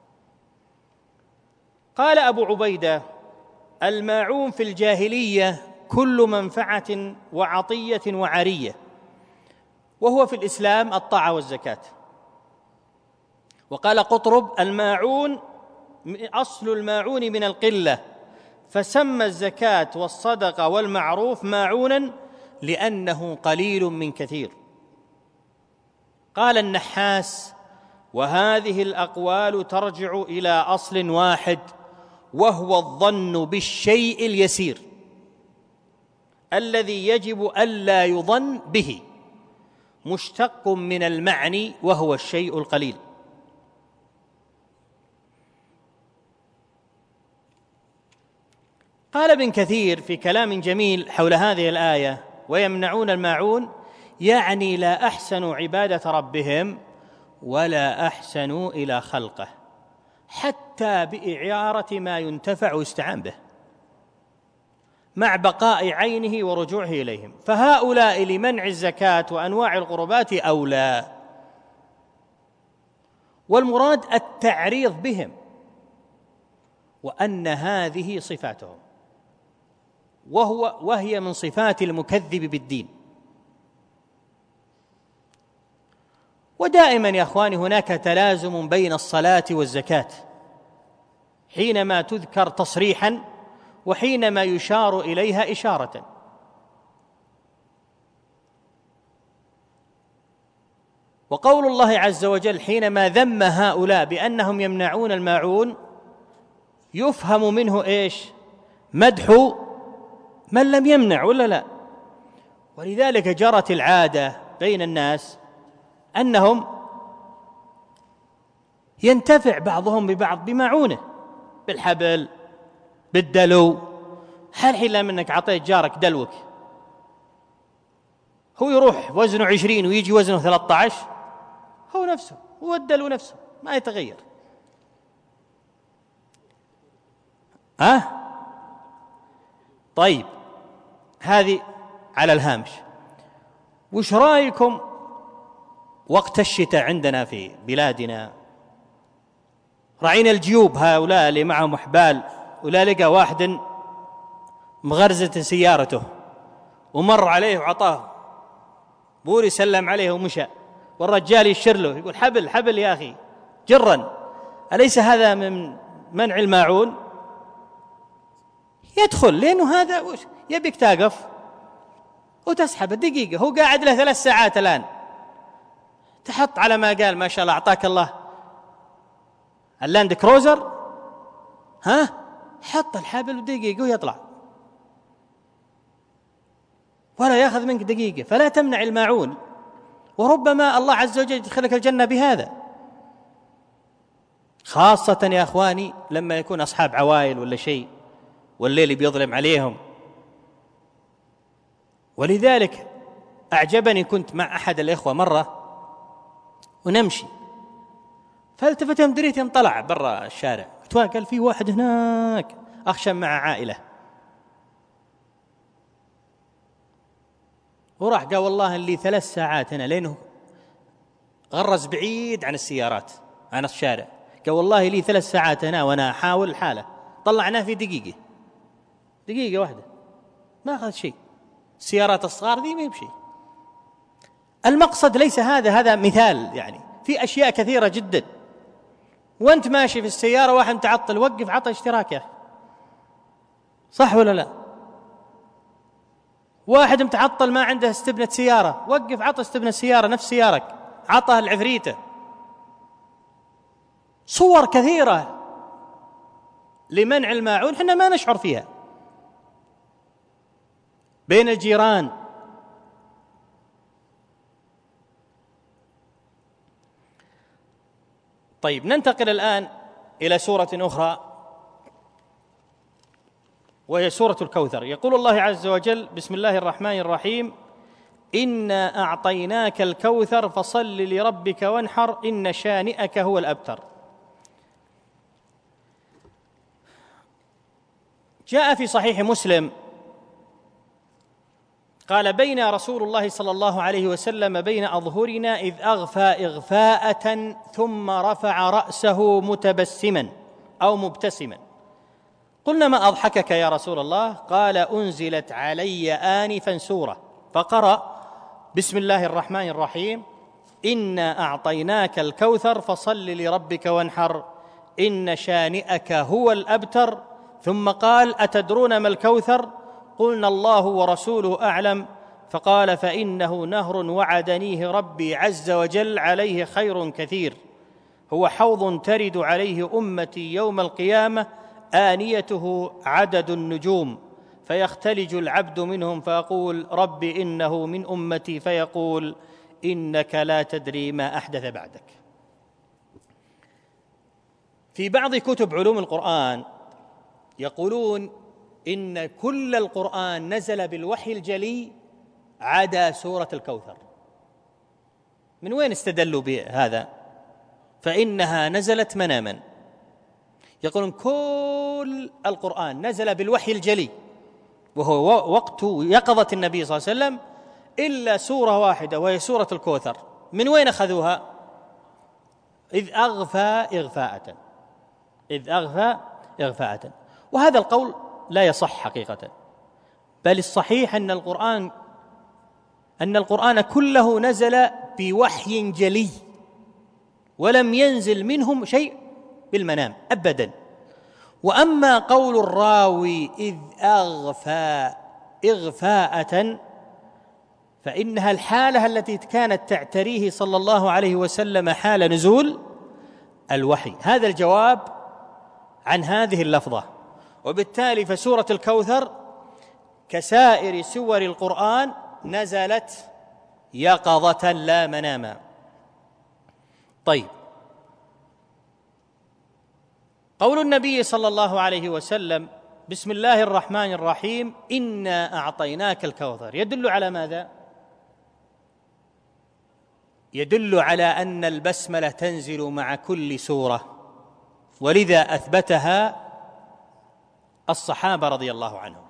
قال أبو عبيدة: الماعون في الجاهلية كل منفعة وعطية وعارية، وهو في الإسلام الطاعة والزكاة. وقال قطرب: الماعون أصل الماعون من القلة، فسمى الزكاة والصدقة والمعروف ماعونا لأنه قليل من كثير. قال النحاس: وهذه الأقوال ترجع إلى أصل واحد، وهو الظن بالشيء اليسير الذي يجب ألا يظن به، مشتق من المعني وهو الشيء القليل. قال ابن كثير في كلام جميل حول هذه الآية: ويمنعون الماعون، يعني لا أحسنوا عبادة ربهم ولا أحسنوا إلى خلقه، حتى بإعارة ما ينتفع ويستعان به، مع بقاء عينه ورجوعه إليهم. فهؤلاء لمنع الزكاة وأنواع القربات أولى، والمراد التعريض بهم، وأن هذه صفاتهم، وهي من صفات المكذب بالدين. ودائما يا أخواني هناك تلازم بين الصلاة والزكاة، حينما تذكر تصريحا وحينما يشار إليها إشارة. وقول الله عز وجل حينما ذم هؤلاء بأنهم يمنعون الماعون يفهم منه إيش؟ مدح من لم يمنع، ولا لا؟ ولذلك جرت العادة بين الناس أنهم ينتفع بعضهم ببعض بماعونه، بالحبل، بالدلو. حين لما أنك عطيت جارك دلوك هو يروح وزنه 20 ويجي وزنه 13، هو نفسه، هو الدلو نفسه ما يتغير. طيب، هذه على الهامش. وش رأيكم وقت الشتاء عندنا في بلادنا؟ رعينا الجيوب هؤلاء اللي معهم أحبال، ولا لقى واحد مغرزة سيارته ومر عليه وعطاه بوري، سلم عليه ومشى، والرجال يشر له يقول حبل حبل يا أخي جرا. أليس هذا من منع الماعون؟ يدخل، لأنه هذا يبيك تقف وتسحب دقيقة، هو قاعد له 3 ساعات الآن، تحط على ما قال ما شاء الله أعطاك الله اللاند كروزر، حط الحبل ودقيقة ويطلع، ولا يأخذ منك دقيقة. فلا تمنع الماعون، وربما الله عز وجل يدخلك الجنة بهذا، خاصة يا أخواني لما يكون أصحاب عوائل ولا شيء والليل بيظلم عليهم. ولذلك أعجبني، كنت مع أحد الإخوة مرة ونمشي، فالتفت مدريتي طلع برا الشارع، قال في واحد هناك أخشى مع عائلة، وراح قال والله اللي 3 ساعات هنا، لأنه غرز بعيد عن السيارات عن الشارع، قال والله لي 3 ساعات هنا وأنا أحاول الحالة، طلعناه في دقيقة واحدة ما أخذ شيء. السيارات الصغار ذي ما يمشي. المقصد ليس هذا مثال، يعني في أشياء كثيرة جدا. وأنت ماشي في السيارة واحد متعطل، وقف عطى اشتراك يا أخي، صح ولا لا؟ واحد متعطل ما عنده استبنة سيارة، وقف عطى استبنة سيارة نفس سيارك، عطاه العفريتة. صور كثيرة لمنع الماعون حنا ما نشعر فيها بين الجيران. طيب، ننتقل الآن إلى سورة أخرى وهي سورة الكوثر. يقول الله عز وجل: بسم الله الرحمن الرحيم: إنا أعطيناك الكوثر فصل لربك وانحر إن شانئك هو الأبتر. جاء في صحيح مسلم قال: بين رسول الله صلى الله عليه وسلم بين أظهرنا إذ أغفى إغفاءة ثم رفع رأسه متبسما أو مبتسما، قلنا: ما أضحكك يا رسول الله؟ قال: أنزلت علي آنفا سورة، فقرأ بسم الله الرحمن الرحيم: إنا أعطيناك الكوثر فصل لربك وانحر إن شانئك هو الأبتر. ثم قال: أتدرون ما الكوثر؟ قلنا: الله ورسوله أعلم. فقال: فإنه نهر وعدنيه ربي عز وجل عليه خير كثير، هو حوض ترد عليه أمتي يوم القيامة آنيته عدد النجوم، فيختلج العبد منهم فيقول: رب إنه من أمتي، فيقول: إنك لا تدري ما أحدث بعدك. في بعض كتب علوم القرآن يقولون إن كل القرآن نزل بالوحي الجلي عدا سورة الكوثر. من وين استدلوا بهذا؟ فإنها نزلت مناما. يقولون كل القرآن نزل بالوحي الجلي وهو وقت يقظة النبي صلى الله عليه وسلم إلا سورة واحدة وهي سورة الكوثر. من وين أخذوها؟ إذ أغفى إغفاءة، إذ أغفى إغفاءة. وهذا القول لا يصح حقيقة، بل الصحيح أن القرآن كله نزل بوحي جلي ولم ينزل منهم شيء بالمنام أبدا. وأما قول الراوي إذ أغفى إغفاءة فإنها الحالة التي كانت تعتريه صلى الله عليه وسلم حال نزول الوحي. هذا الجواب عن هذه اللفظة. وبالتالي فسورة الكوثر كسائر سور القرآن نزلت يقظة لا مناما. طيب، قول النبي صلى الله عليه وسلم بسم الله الرحمن الرحيم إنا أعطيناك الكوثر يدل على ماذا؟ يدل على أن البسملة تنزل مع كل سورة، ولذا أثبتها الصحابة رضي الله عنهم،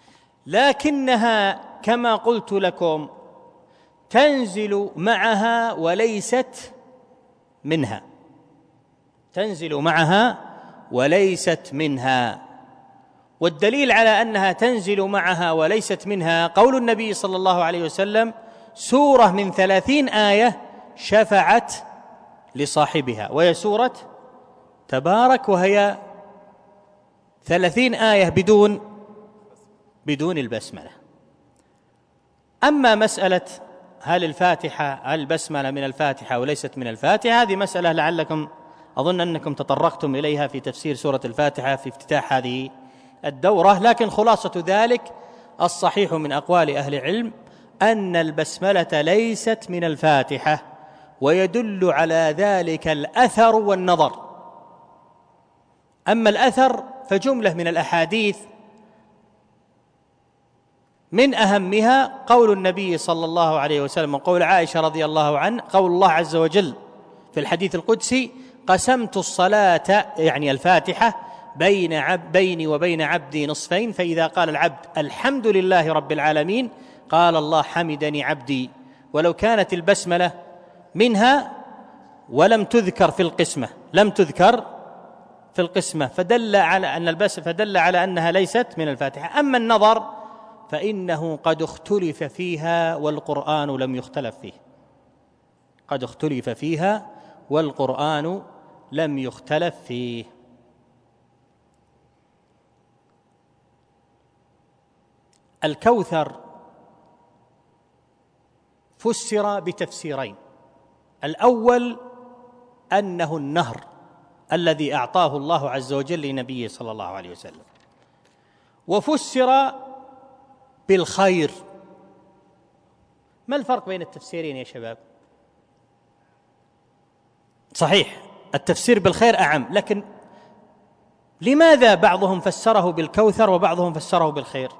لكنها كما قلت لكم تنزل معها وليست منها، تنزل معها وليست منها. والدليل على أنها تنزل معها وليست منها قول النبي صلى الله عليه وسلم سورة من 30 آية شفعت لصاحبها، وهي سورة تبارك، وهي 30 آية بدون البسملة. أما مسألة هل البسملة من الفاتحة وليست من الفاتحة، هذه مسألة لعلكم أظن أنكم تطرقتم إليها في تفسير سورة الفاتحة في افتتاح هذه الدورة، لكن خلاصة ذلك الصحيح من أقوال أهل العلم أن البسملة ليست من الفاتحة، ويدل على ذلك الأثر والنظر. أما الأثر فجملة من الأحاديث، من أهمها قول النبي صلى الله عليه وسلم وقول عائشة رضي الله عنه، قول الله عز وجل في الحديث القدسي قسمت الصلاة يعني الفاتحة بيني وبين عبدي نصفين، فإذا قال العبد الحمد لله رب العالمين قال الله حمدني عبدي. ولو كانت البسملة منها ولم تذكر في القسمة، لم تذكر في القسمة، فدل على أنها ليست من الفاتحة. أما النظر فإنه قد اختلف فيها والقرآن لم يختلف فيه، قد اختلف فيها والقرآن لم يختلف فيه. الكوثر فسر بتفسيرين: الأول أنه النهر الذي أعطاه الله عز وجل لنبيه صلى الله عليه وسلم، وفسر بالخير. ما الفرق بين التفسيرين يا شباب؟ صحيح التفسير بالخير أعم، لكن لماذا بعضهم فسره بالكوثر وبعضهم فسره بالخير؟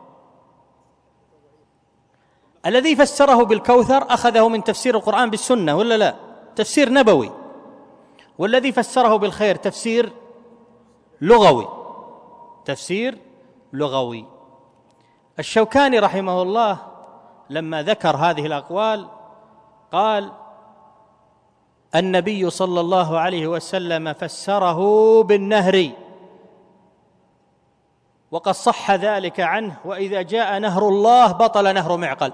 الذي فسره بالكوثر أخذه من تفسير القرآن بالسنة ولا لا؟ تفسير نبوي. والذي فسره بالخير تفسير لغوي، تفسير لغوي. الشوكاني رحمه الله لما ذكر هذه الأقوال قال النبي صلى الله عليه وسلم فسره بالنهر، وقد صح ذلك عنه: وإذا جاء نهر الله بطل نهر معقل.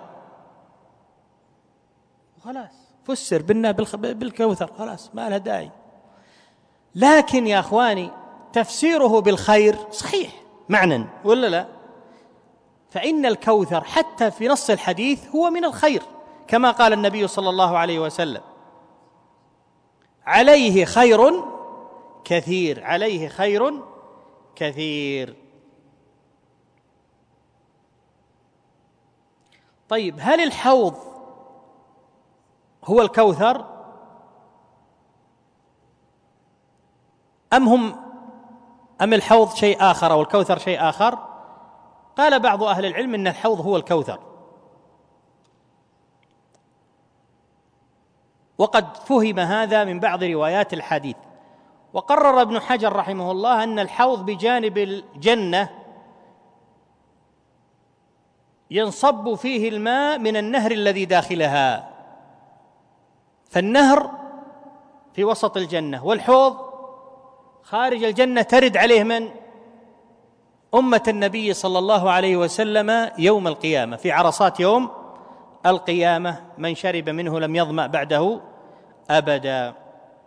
خلاص فسر بالكوثر، خلاص ما لها داعي. لكن يا أخواني تفسيره بالخير صحيح معنى ولا لا؟ فإن الكوثر حتى في نص الحديث هو من الخير، كما قال النبي صلى الله عليه وسلم: عليه خير كثير، عليه خير كثير. طيب، هل الحوض هو الكوثر أم الحوض شيء آخر أو الكوثر شيء آخر؟ قال بعض أهل العلم إن الحوض هو الكوثر، وقد فهم هذا من بعض روايات الحديث. وقرر ابن حجر رحمه الله أن الحوض بجانب الجنة ينصب فيه الماء من النهر الذي داخلها، فالنهر في وسط الجنة والحوض خارج الجنة، ترد عليه من أمة النبي صلى الله عليه وسلم يوم القيامة، في عرصات يوم القيامة: من شرب منه لم يظمأ بعده أبدا.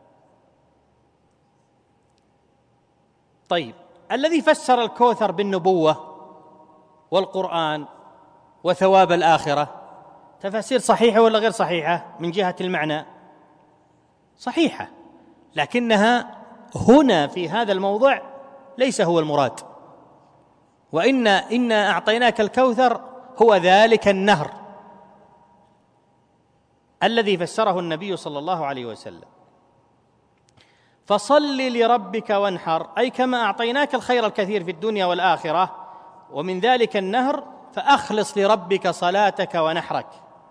طيب، الذي فسر الكوثر بالنبوة والقرآن وثواب الآخرة تفاسير صحيحة ولا غير صحيحة من جهة المعنى؟ صحيحة، لكنها هنا في هذا الموضع ليس هو المراد. إنا أعطيناك الكوثر هو ذلك النهر الذي فسره النبي صلى الله عليه وسلم. فصل لربك وانحر، أي كما أعطيناك الخير الكثير في الدنيا والآخرة ومن ذلك النهر، فأخلص لربك صلاتك ونحرك.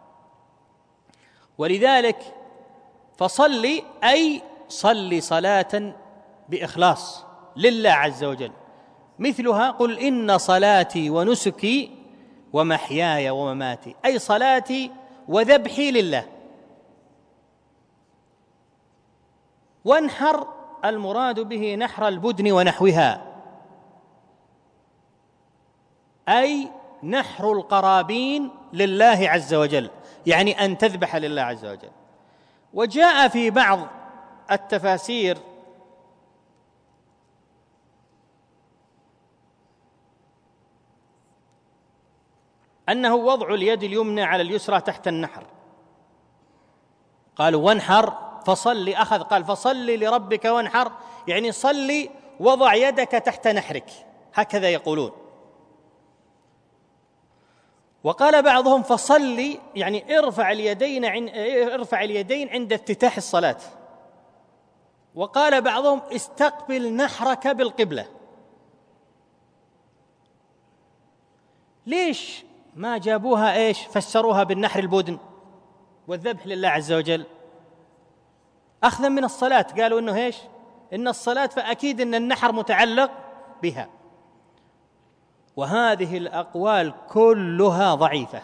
ولذلك فصل أي صل صلاة بإخلاص لله عز وجل، مثلها قل إن صلاتي ونسكي ومحياي ومماتي، أي صلاتي وذبحي لله. وانحر المراد به نحر البدن ونحوها، أي نحر القرابين لله عز وجل، يعني أن تذبح لله عز وجل. وجاء في بعض التفاسير أنه وضع اليد اليمنى على اليسرى تحت النحر. قالوا وانحر فصل، أخذ قال فصل لربك وانحر، يعني صل وضع يدك تحت نحرك، هكذا يقولون. وقال بعضهم فصل يعني ارفع اليدين عند افتتاح الصلاة. وقال بعضهم استقبل نحرك بالقبلة. ليش ما جابوها فسروها بالنحر البدن والذبح لله عز وجل أخذا من الصلاة؟ قالوا إنه إن الصلاة فأكيد إن النحر متعلق بها. وهذه الأقوال كلها ضعيفة.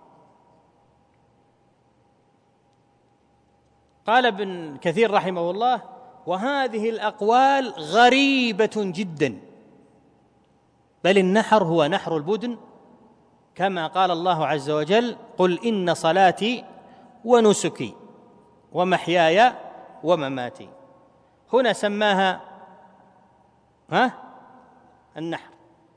قال ابن كثير رحمه الله وهذه الأقوال غريبة جدا، بل النحر هو نحر البدن كما قال الله عز وجل قل إن صلاتي ونسكي ومحياي ومماتي. هنا سماها النحر.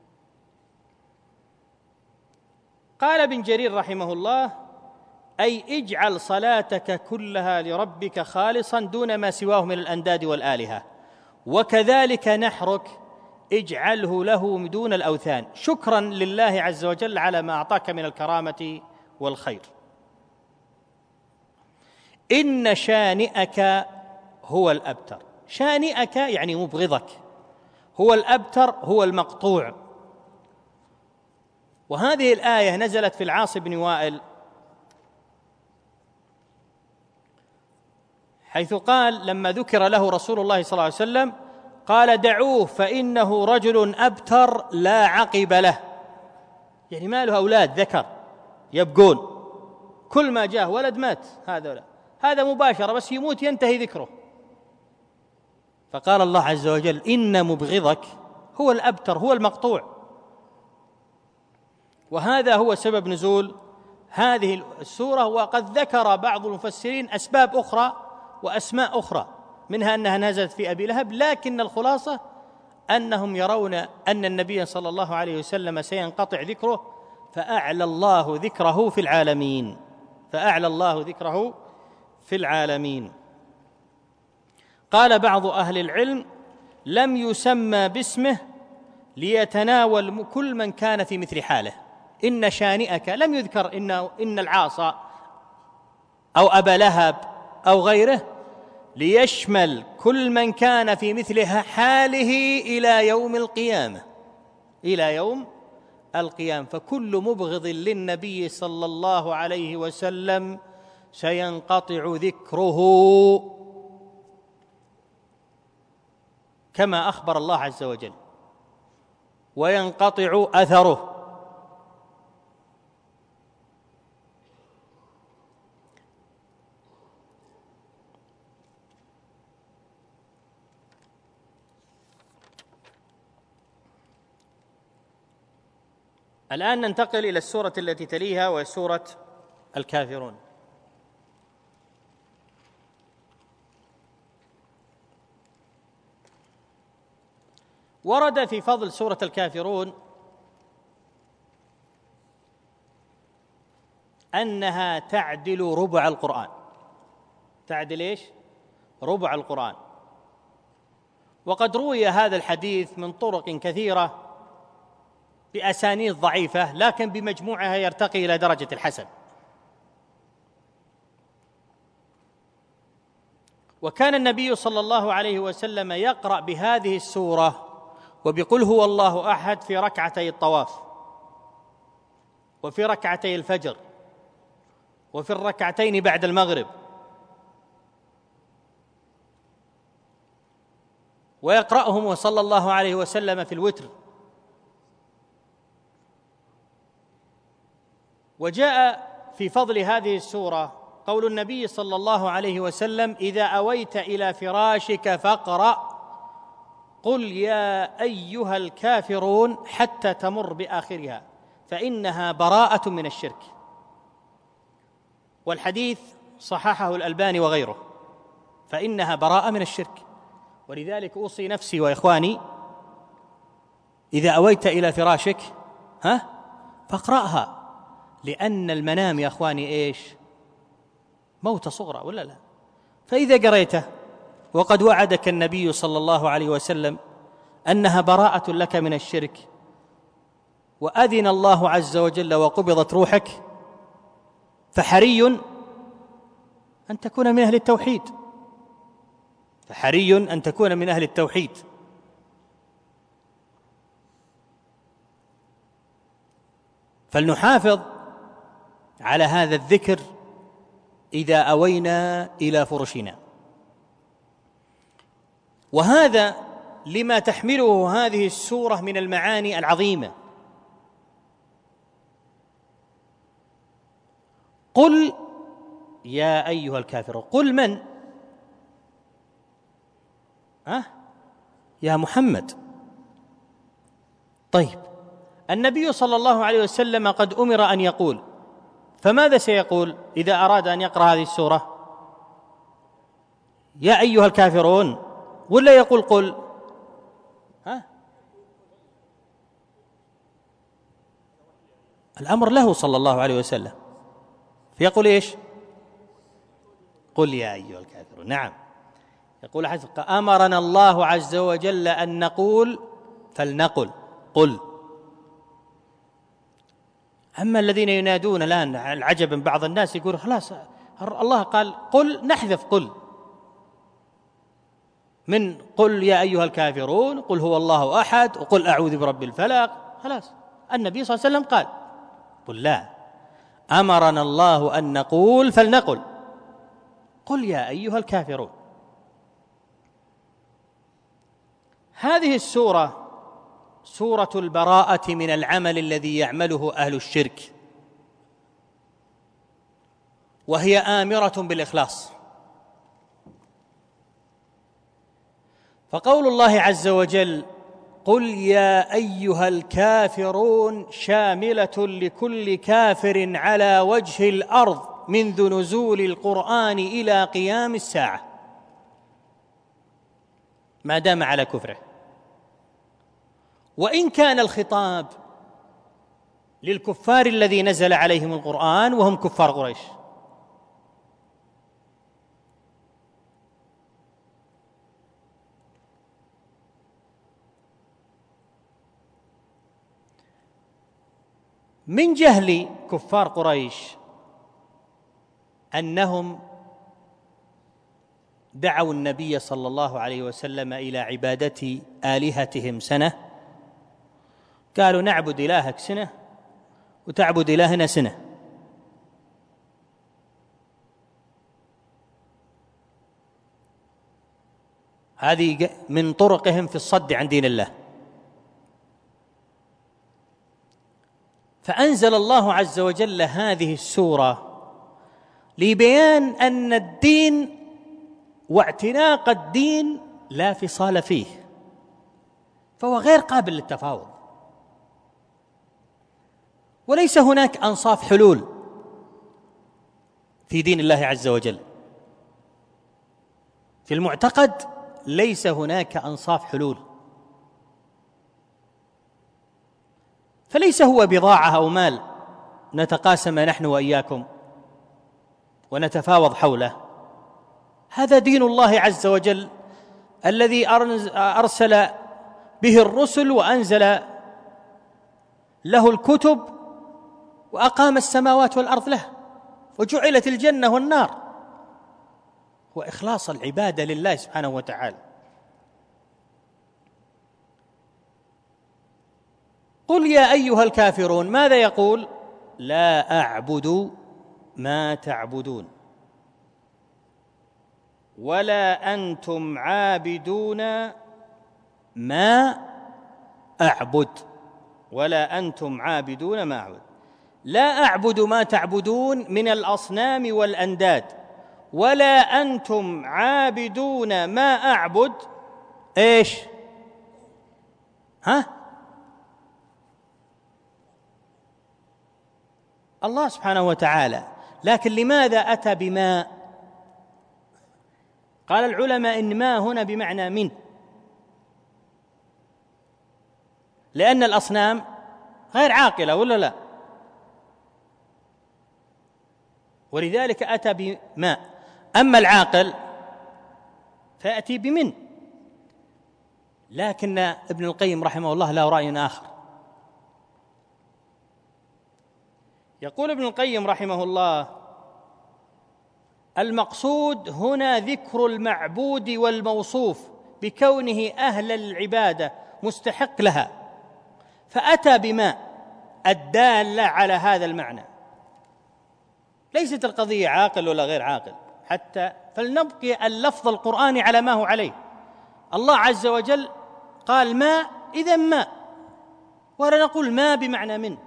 قال ابن جرير رحمه الله أي اجعل صلاتك كلها لربك خالصا دون ما سواه من الأنداد والآلهة، وكذلك نحرك اجعله له دون الأوثان، شكرا لله عز وجل على ما أعطاك من الكرامة والخير. إن شانئك هو الأبتر، شانئك يعني مبغضك، هو الأبتر هو المقطوع. وهذه الآية نزلت في العاص بن وائل حيث قال لما ذكر له رسول الله صلى الله عليه وسلم قال دعوه فإنه رجل أبتر لا عقب له، يعني ما له أولاد ذكر يبقون، كل ما جاء ولد مات، هذا مباشرة بس يموت ينتهي ذكره. فقال الله عز وجل إن مبغضك هو الأبتر هو المقطوع. وهذا هو سبب نزول هذه السورة. وقد ذكر بعض المفسرين أسباب أخرى وأسماء أخرى، منها أنها نزلت في أبي لهب، لكن الخلاصة أنهم يرون أن النبي صلى الله عليه وسلم سينقطع ذكره، فأعلى الله ذكره في العالمين، فأعلى الله ذكره في العالمين. قال بعض أهل العلم لم يسمى باسمه ليتناول كل من كان في مثل حاله. إن شانئك لم يذكر إن العاص أو أبا لهب أو غيره، ليشمل كل من كان في مثل حاله إلى يوم القيامة، إلى يوم القيامة. فكل مبغض للنبي صلى الله عليه وسلم سينقطع ذكره كما أخبر الله عز وجل، وينقطع أثره. الآن ننتقل إلى السورة التي تليها وهي سورة الكافرون. ورد في فضل سورة الكافرون أنها تعدل ربع القرآن. تعدل إيش؟ ربع القرآن. وقد روي هذا الحديث من طرق كثيرة بأسانيد ضعيفة، لكن بمجموعها يرتقي إلى درجة الحسن. وكان النبي صلى الله عليه وسلم يقرأ بهذه السورة وبقل هو الله أحد في ركعتي الطواف، وفي ركعتي الفجر، وفي الركعتين بعد المغرب، ويقرأهم صلى الله عليه وسلم في الوتر. وجاء في فضل هذه السورة قول النبي صلى الله عليه وسلم: إذا أويت إلى فراشك فاقرأ قل يا أيها الكافرون حتى تمر بآخرها فإنها براءة من الشرك. والحديث صححه الألباني وغيره، فإنها براءة من الشرك. ولذلك أوصي نفسي وإخواني إذا أويت إلى فراشك فاقرأها، لأن المنام يا أخواني إيش؟ موت صغرى ولا لا؟ فإذا قريته وقد وعدك النبي صلى الله عليه وسلم أنها براءة لك من الشرك، وأذن الله عز وجل وقبضت روحك، فحري أن تكون من أهل التوحيد، فحري أن تكون من أهل التوحيد. فلنحافظ على هذا الذكر إذا أوينا إلى فرشنا. وهذا لما تحمله هذه السورة من المعاني العظيمة. قل يا أيها الكافرون. قل من؟ يا محمد. طيب، النبي صلى الله عليه وسلم قد أمر أن يقول، فماذا سيقول إذا أراد أن يقرأ هذه السورة؟ يا أيها الكافرون ولا يقول قل؟ الأمر له صلى الله عليه وسلم، فيقول إيش؟ قل يا أيها الكافرون. نعم، يقول حسب أمرنا الله عز وجل أن نقول فلنقل قل. أما الذين ينادون الآن العجب من بعض الناس يقول خلاص الله قال قل نحذف قل من قل يا أيها الكافرون، قل هو الله أحد، وقل أعوذ برب الفلق. خلاص النبي صلى الله عليه وسلم قال. قل لا، أمرنا الله أن نقول فلنقل قل يا أيها الكافرون. هذه السورة سورة البراءة من العمل الذي يعمله أهل الشرك، وهي آمرة بالإخلاص. فقول الله عز وجل قل يا أيها الكافرون شاملة لكل كافر على وجه الأرض منذ نزول القرآن إلى قيام الساعة ما دام على كفره. وإن كان الخطاب للكفار الذي نزل عليهم القرآن وهم كفار قريش، من جهل كفار قريش أنهم دعوا النبي صلى الله عليه وسلم إلى عبادة آلهتهم سنة، قالوا نعبد إلهك سنة وتعبد إلهنا سنة. هذه من طرقهم في الصد عن دين الله. فأنزل الله عز وجل هذه السورة لبيان أن الدين واعتناق الدين لا فصال فيه، فهو غير قابل للتفاوض، وليس هناك أنصاف حلول في دين الله عز وجل. في المعتقد ليس هناك أنصاف حلول، فليس هو بضاعة أو مال نتقاسم نحن وإياكم ونتفاوض حوله. هذا دين الله عز وجل الذي أرسل به الرسل وأنزل له الكتب وأقام السماوات والأرض له، وجعلت الجنة والنار، وإخلاص العبادة لله سبحانه وتعالى. قل يا أيها الكافرون، ماذا يقول؟ لا أعبد ما تعبدون ولا أنتم عابدون ما أعبد ولا أنتم عابدون ما أعبد. لا أعبد ما تعبدون من الأصنام والأنداد، ولا أنتم عابدون ما أعبد. إيش؟ الله سبحانه وتعالى. لكن لماذا أتى بما؟ قال العلماء إن ما هنا بمعنى من، لأن الأصنام غير عاقلة ولا لا، ولذلك أتى بما. أما العاقل فيأتي بمن. لكن ابن القيم رحمه الله له رأي آخر. يقول ابن القيم رحمه الله: المقصود هنا ذكر المعبود والموصوف بكونه أهل العبادة مستحق لها، فأتى بما الدالة على هذا المعنى. ليست القضية عاقل ولا غير عاقل، حتى فلنبقي اللفظ القرآني على ما هو عليه. الله عز وجل قال ما، إذا ما، ولا نقول ما بمعنى من.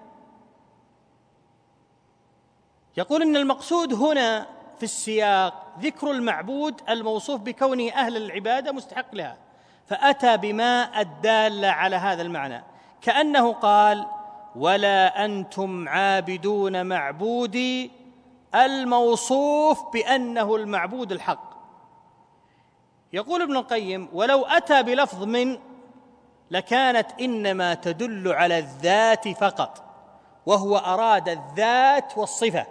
يقول إن المقصود هنا في السياق ذكر المعبود الموصوف بكونه أهل العبادة مستحق لها، فأتى بما الدالة على هذا المعنى، كأنه قال: ولا أنتم عابدون معبودي الموصوف بأنه المعبود الحق. يقول ابن القيم: ولو أتى بلفظ من لكانت إنما تدل على الذات فقط، وهو أراد الذات والصفة،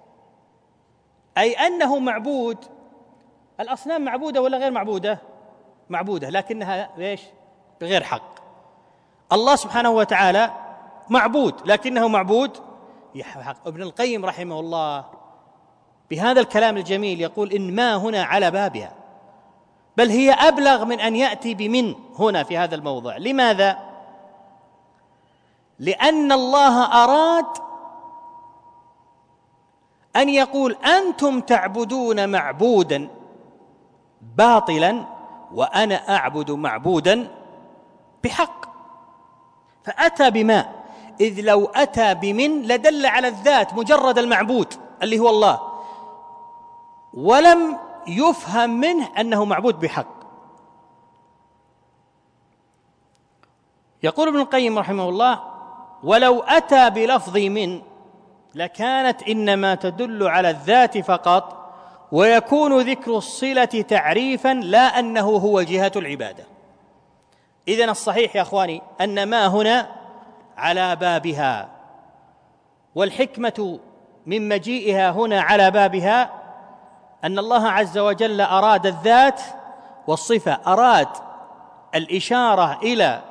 أي أنه معبود. الأصنام معبودة ولا غير معبودة؟ معبودة، لكنها إيش؟ بغير حق. الله سبحانه وتعالى معبود، لكنه معبود بحق. ابن القيم رحمه الله بهذا الكلام الجميل يقول إن ما هنا على بابها، بل هي أبلغ من أن يأتي بمن هنا في هذا الموضع. لماذا؟ لأن الله أراد أن يقول أنتم تعبدون معبودا باطلا وأنا أعبد معبودا بحق، فأتى بما. إذ لو أتى بمن لدل على الذات مجرد المعبود اللي هو الله، ولم يفهم منه أنه معبود بحق. يقول ابن القيم رحمه الله: ولو أتى بلفظ من لكانت إنما تدل على الذات فقط، ويكون ذكر الصلة تعريفا لا أنه هو جهة العبادة. إذن الصحيح يا أخواني أن ما هنا على بابها، والحكمة من مجيئها هنا على بابها أن الله عز وجل أراد الذات والصفة، أراد الإشارة إلى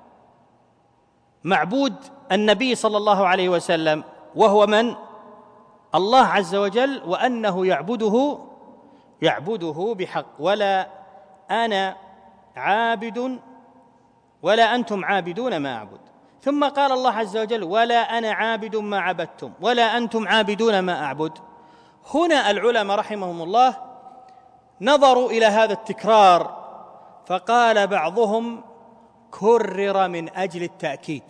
معبود النبي صلى الله عليه وسلم، وهو من؟ الله عز وجل، وأنه يعبده بحق. ولا أنا عابد ولا أنتم عابدون ما أعبد. ثم قال الله عز وجل: ولا أنا عابد ما عبدتم ولا أنتم عابدون ما أعبد. هنا العلماء رحمهم الله نظروا إلى هذا التكرار، فقال بعضهم: كرر من أجل التأكيد.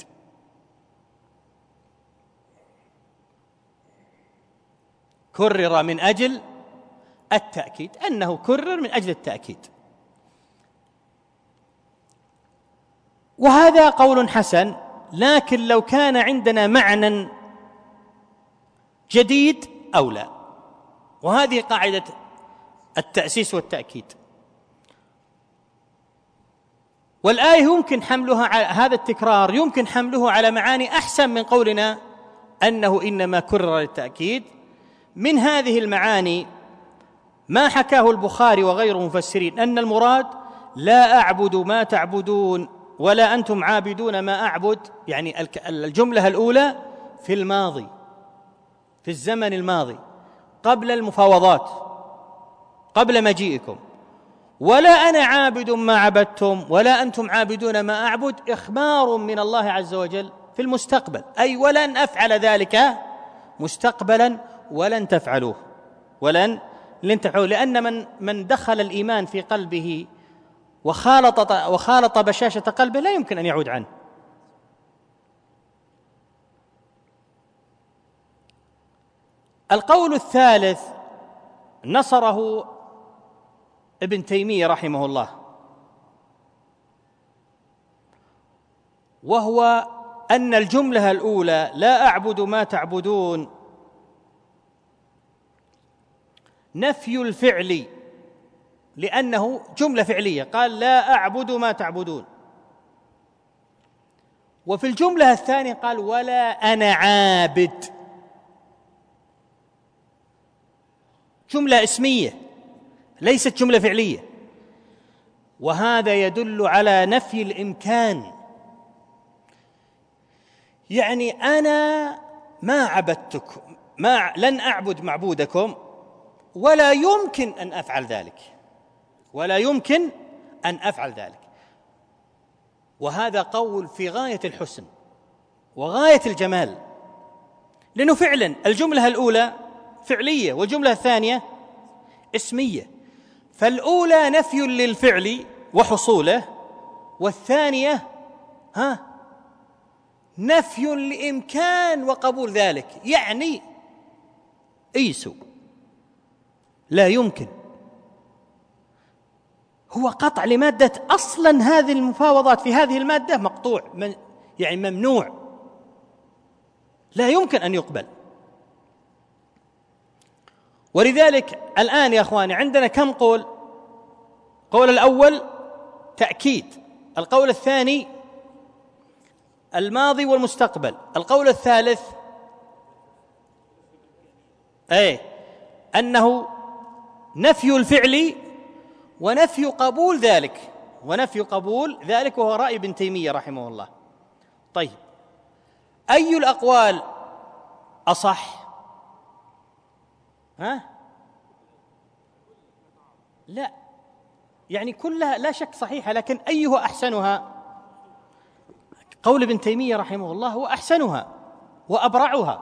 كرر من أجل التأكيد، أنه كرر من أجل التأكيد. وهذا قول حسن، لكن لو كان عندنا معنى جديد أولى. وهذه قاعدة التأسيس والتأكيد. والآية يمكن حملها على هذا التكرار، يمكن حمله على معاني أحسن من قولنا أنه إنما كرر للتأكيد. من هذه المعاني ما حكاه البخاري وغير مفسرين أن المراد لا أعبد ما تعبدون ولا أنتم عابدون ما أعبد، يعني الجملة الأولى في الماضي، في الزمن الماضي قبل المفاوضات، قبل مجيئكم. ولا أنا عابد ما عبدتم ولا أنتم عابدون ما أعبد إخبار من الله عز وجل في المستقبل، أي ولن أفعل ذلك مستقبلا ولن تفعلوه، لن تفعلوه، لأن من دخل الإيمان في قلبه وخالط بشاشة قلبه لا يمكن أن يعود عنه. القول الثالث نصره ابن تيمية رحمه الله، وهو أن الجملة الأولى لا أعبد ما تعبدون نفي الفعل، لأنه جملة فعلية، قال لا أعبد ما تعبدون. وفي الجملة الثانية قال ولا أنا عابد، جملة اسمية ليست جملة فعلية، وهذا يدل على نفي الإمكان. يعني أنا ما عبدتكم، لن أعبد معبودكم ولا يمكن أن أفعل ذلك، ولا يمكن أن أفعل ذلك. وهذا قول في غاية الحسن وغاية الجمال، لأنه فعلا الجملة الأولى فعلية والجملة الثانية اسمية، فالأولى نفي للفعل وحصوله، والثانية نفي لإمكان وقبول ذلك. يعني إيسو لا يمكن، هو قطع لمادة أصلا هذه المفاوضات في هذه المادة مقطوع، يعني ممنوع، لا يمكن أن يقبل. ولذلك الآن يا أخواني عندنا كم قول؟ قول الأول تأكيد، القول الثاني الماضي والمستقبل، القول الثالث أنه نفي الفعل ونفي قبول ذلك، وهو رأي ابن تيمية رحمه الله. طيب أي الأقوال أصح؟ لا، يعني كلها لا شك صحيحة، لكن أيه أحسنها؟ قول ابن تيمية رحمه الله هو أحسنها وأبرعها.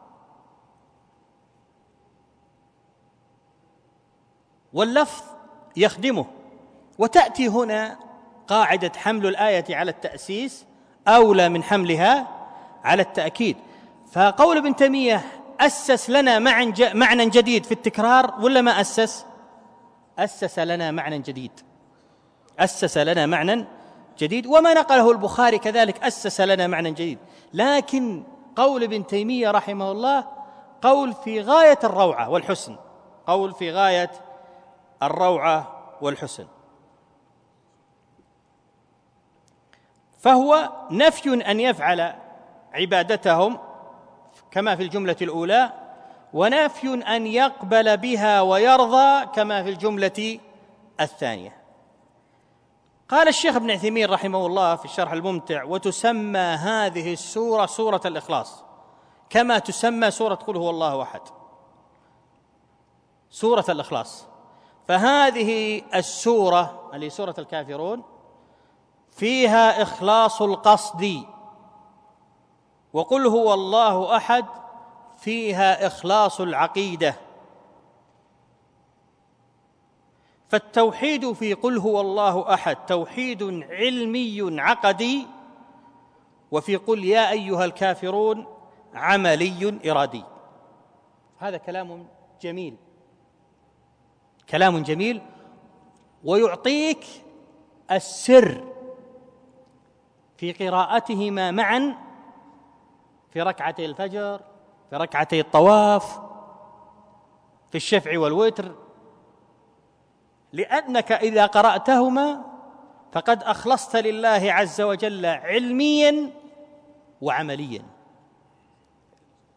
واللفظ يخدمه. وتأتي هنا قاعدة حمل الآية على التأسيس أولى من حملها على التأكيد. فقول ابن تيمية أسس لنا معنى جديد في التكرار ولا ما أسس لنا معنى جديد، أسس لنا معنى جديد. وما نقله البخاري كذلك أسس لنا معنى جديد. لكن قول ابن تيمية رحمه الله قول في غاية الروعة والحسن، قول في غاية الروعة والحسن. فهو نفي أن يفعل عبادتهم كما في الجملة الأولى، ونفي أن يقبل بها ويرضى كما في الجملة الثانية. قال الشيخ ابن عثيمين رحمه الله في الشرح الممتع: وتسمى هذه السورة سورة الإخلاص، كما تسمى سورة قل هو الله أحد سورة الإخلاص. فهذه السورة اللي سورة الكافرون فيها إخلاص القصد، وقل هو الله أحد فيها إخلاص العقيدة. فالتوحيد في قل هو الله أحد توحيد علمي عقدي، وفي قل يا أيها الكافرون عملي إرادي. هذا كلام جميل، كلام جميل، ويعطيك السر في قراءتهما معا في ركعتي الفجر، في ركعتي الطواف، في الشفع والوتر، لأنك إذا قرأتهما فقد أخلصت لله عز وجل علميا وعمليا.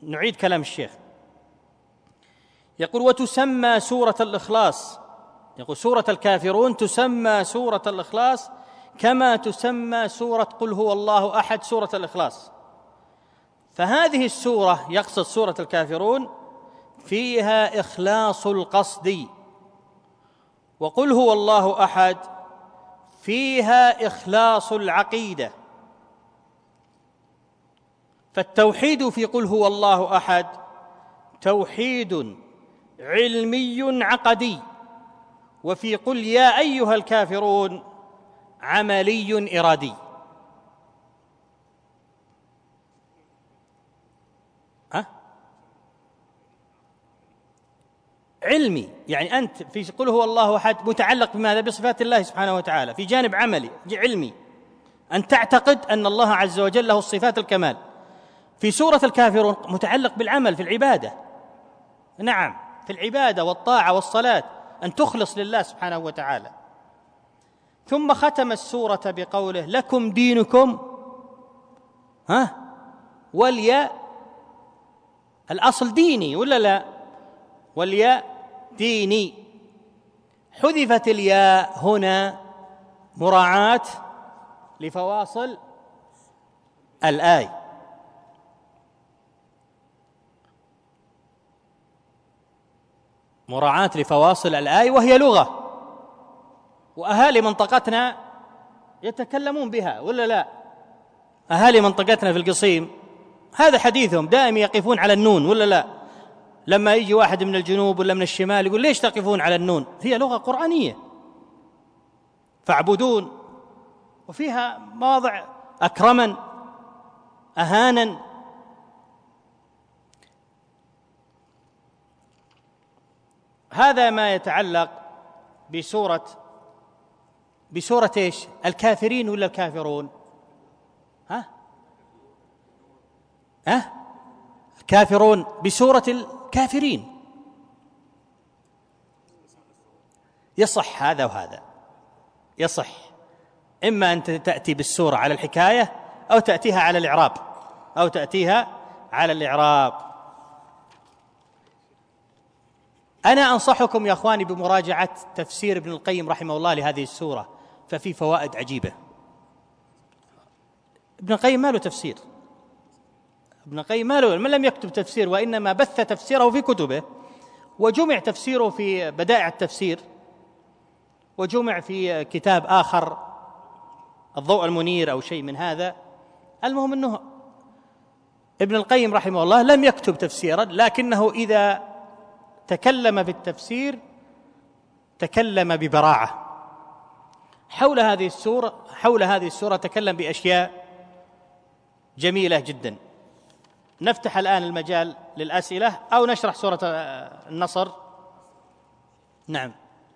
نعيد كلام الشيخ. يقول: وتسمى سورة الإخلاص، يقول سورة الكافرون تسمى سورة الإخلاص كما تسمى سورة قل هو الله أحد سورة الإخلاص. فهذه السورة، يقصد سورة الكافرون، فيها إخلاص القصد، وقل هو الله أحد فيها إخلاص العقيدة. فالتوحيد في قل هو الله أحد توحيد علمي عقدي، وفي قل يا أيها الكافرون عملي إرادي. علمي، يعني أنت في قل هو الله أحد متعلق بماذا؟ بصفات الله سبحانه وتعالى، في جانب عملي علمي، أن تعتقد أن الله عز وجل له الصفات الكمال. في سورة الكافرون متعلق بالعمل في العبادة، نعم، في العبادة والطاعة والصلاة، أن تخلص لله سبحانه وتعالى. ثم ختم السورة بقوله: لكم دينكم والياء، الأصل ديني ولا لا؟ والياء ديني. حذفت الياء هنا مراعاة لفواصل الآية. مراعاة لفواصل الآية، وهي لغة، وأهالي منطقتنا يتكلمون بها ولا لا؟ أهالي منطقتنا في القصيم هذا حديثهم، دائما يقفون على النون ولا لا؟ لما يجي واحد من الجنوب ولا من الشمال يقول: ليش تقفون على النون؟ هي لغة قرآنية، فاعبدون، وفيها مواضع أكرما أهانا. هذا ما يتعلق بسورة ايش؟ الكافرين ولا الكافرون؟ الكافرون، بسورة الكافرين. يصح هذا وهذا، يصح، إما أن تأتي بالسورة على الحكاية أو تأتيها على الإعراب، أنا أنصحكم يا أخواني بمراجعة تفسير ابن القيم رحمه الله لهذه السورة، ففي فوائد عجيبة. ابن القيم ما له تفسير، ابن القيم من لم يكتب تفسير، وإنما بث تفسيره في كتبه، وجمع تفسيره في بدائع التفسير، وجمع في كتاب آخر الضوء المنير أو شيء من هذا. المهم أنه ابن القيم رحمه الله لم يكتب تفسيرا، لكنه إذا تكلم بالتفسير تكلم ببراعة. حول هذه السورة تكلم بأشياء جميلة جدا. نفتح الآن المجال للأسئلة أو نشرح سورة النصر. نعم،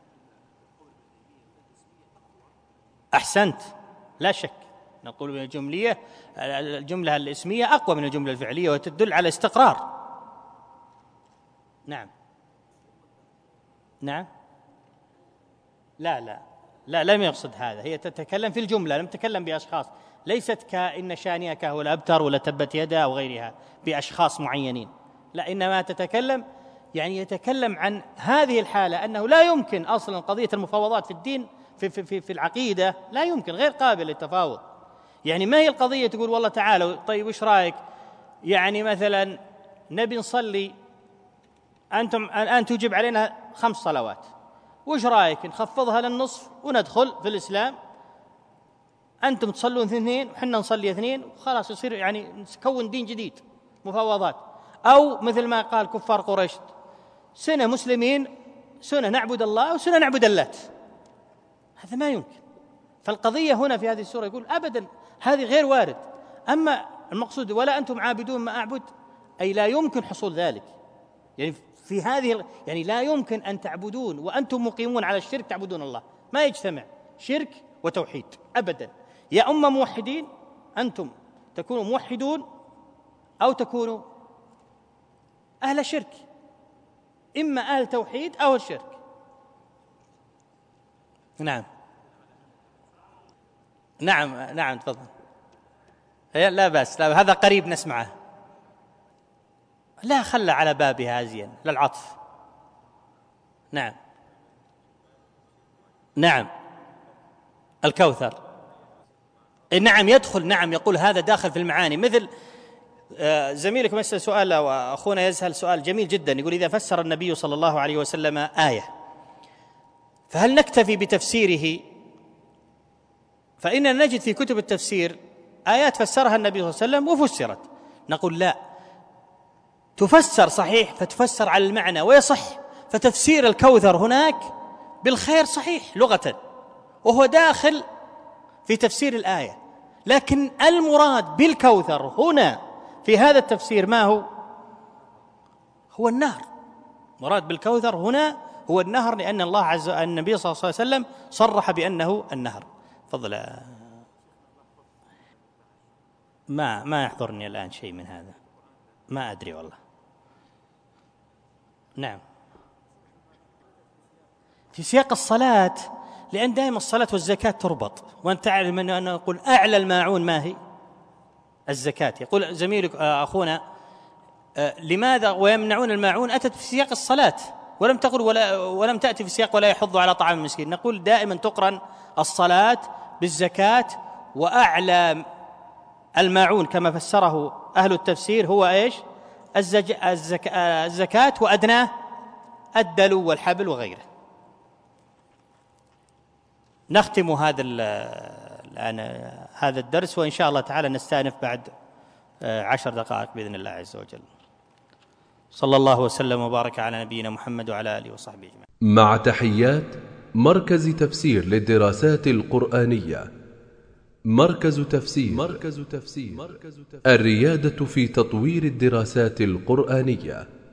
أحسنت، لا شك، نقول الجملة الاسمية أقوى من الجملة الفعلية وتدل على استقرار. نعم لا لم يقصد هذا، هي تتكلم في الجملة، لم تتكلم بأشخاص، ليست كإن شانئك هو الأبتر ولا تبت يدا أو غيرها بأشخاص معينين، لا، إنما تتكلم، يعني يتكلم عن هذه الحالة، أنه لا يمكن أصلا قضية المفاوضات في الدين في العقيدة لا يمكن، غير قابل للتفاوض. يعني ما هي القضية تقول والله تعالوا طيب وش رأيك، يعني مثلا نبي نصلي، أنتم الآن توجب علينا 5 صلوات، وش رأيك نخفضها للنصف وندخل في الإسلام، أنتم تصلون 2 وحنا نصلي 2 وخلاص يصير يعني نكون دين جديد، مفاوضات. أو مثل ما قال كفار قريش، سنة مسلمين، سنة نعبد الله وسنة نعبد اللات، هذا ما يمكن. فالقضية هنا في هذه السورة يقول أبدا هذه غير وارد. أما المقصود ولا أنتم عابدون ما أعبد، أي لا يمكن حصول ذلك، يعني في هذه، يعني لا يمكن أن تعبدون وأنتم مقيمون على الشرك تعبدون الله، ما يجتمع شرك وتوحيد أبدا. يا أما موحدين، أنتم تكونوا موحدون أو تكونوا أهل شرك، إما أهل توحيد أو الشرك. نعم تفضل. لا بأس، لا، هذا قريب نسمعه. لا، خلى على بابها أزين للعطف. نعم نعم الكوثر، نعم يدخل، نعم يقول هذا داخل في المعاني. مثل زميلكم يسأل سؤال وأخونا يسأل سؤال جميل جدا، يقول إذا فسر النبي صلى الله عليه وسلم آية فهل نكتفي بتفسيره؟ فإننا نجد في كتب التفسير آيات فسرها النبي صلى الله عليه وسلم وفسرت، نقول لا، تفسر صحيح فتفسر على المعنى ويصح، فتفسير الكوثر هناك بالخير صحيح لغة وهو داخل في تفسير الآية، لكن المراد بالكوثر هنا في هذا التفسير ما هو؟ هو النهر. مراد بالكوثر هنا هو النهر، لأن الله عز وجل النبي صلى الله عليه وسلم صرح بأنه النهر. تفضل. ما يحضرني الآن شيء من هذا، ما أدري والله. نعم في سياق الصلاة، لأن دائما الصلاة والزكاة تربط، وأنت تعلم أنه نقول أعلى الماعون ما هي؟ الزكاة. يقول زميلك أخونا لماذا ويمنعون الماعون؟ أتت في سياق الصلاة ولم تقل ولم تأتي في سياق ولا يحض على طعام المسكين. نقول دائما تقرن الصلاة بالزكاة، وأعلى الماعون كما فسره أهل التفسير هو إيش؟ الزكاة، وأدناه الدلو والحبل وغيره. نختم الآن هذا الدرس، وإن شاء الله تعالى نستأنف بعد 10 دقائق بإذن الله عز وجل. صلى الله وسلم وبارك على نبينا محمد وعلى آله وصحبه أجمعين. مع تحيات مركز تفسير للدراسات القرآنية. مركز تفسير الريادة في تطوير الدراسات القرآنية.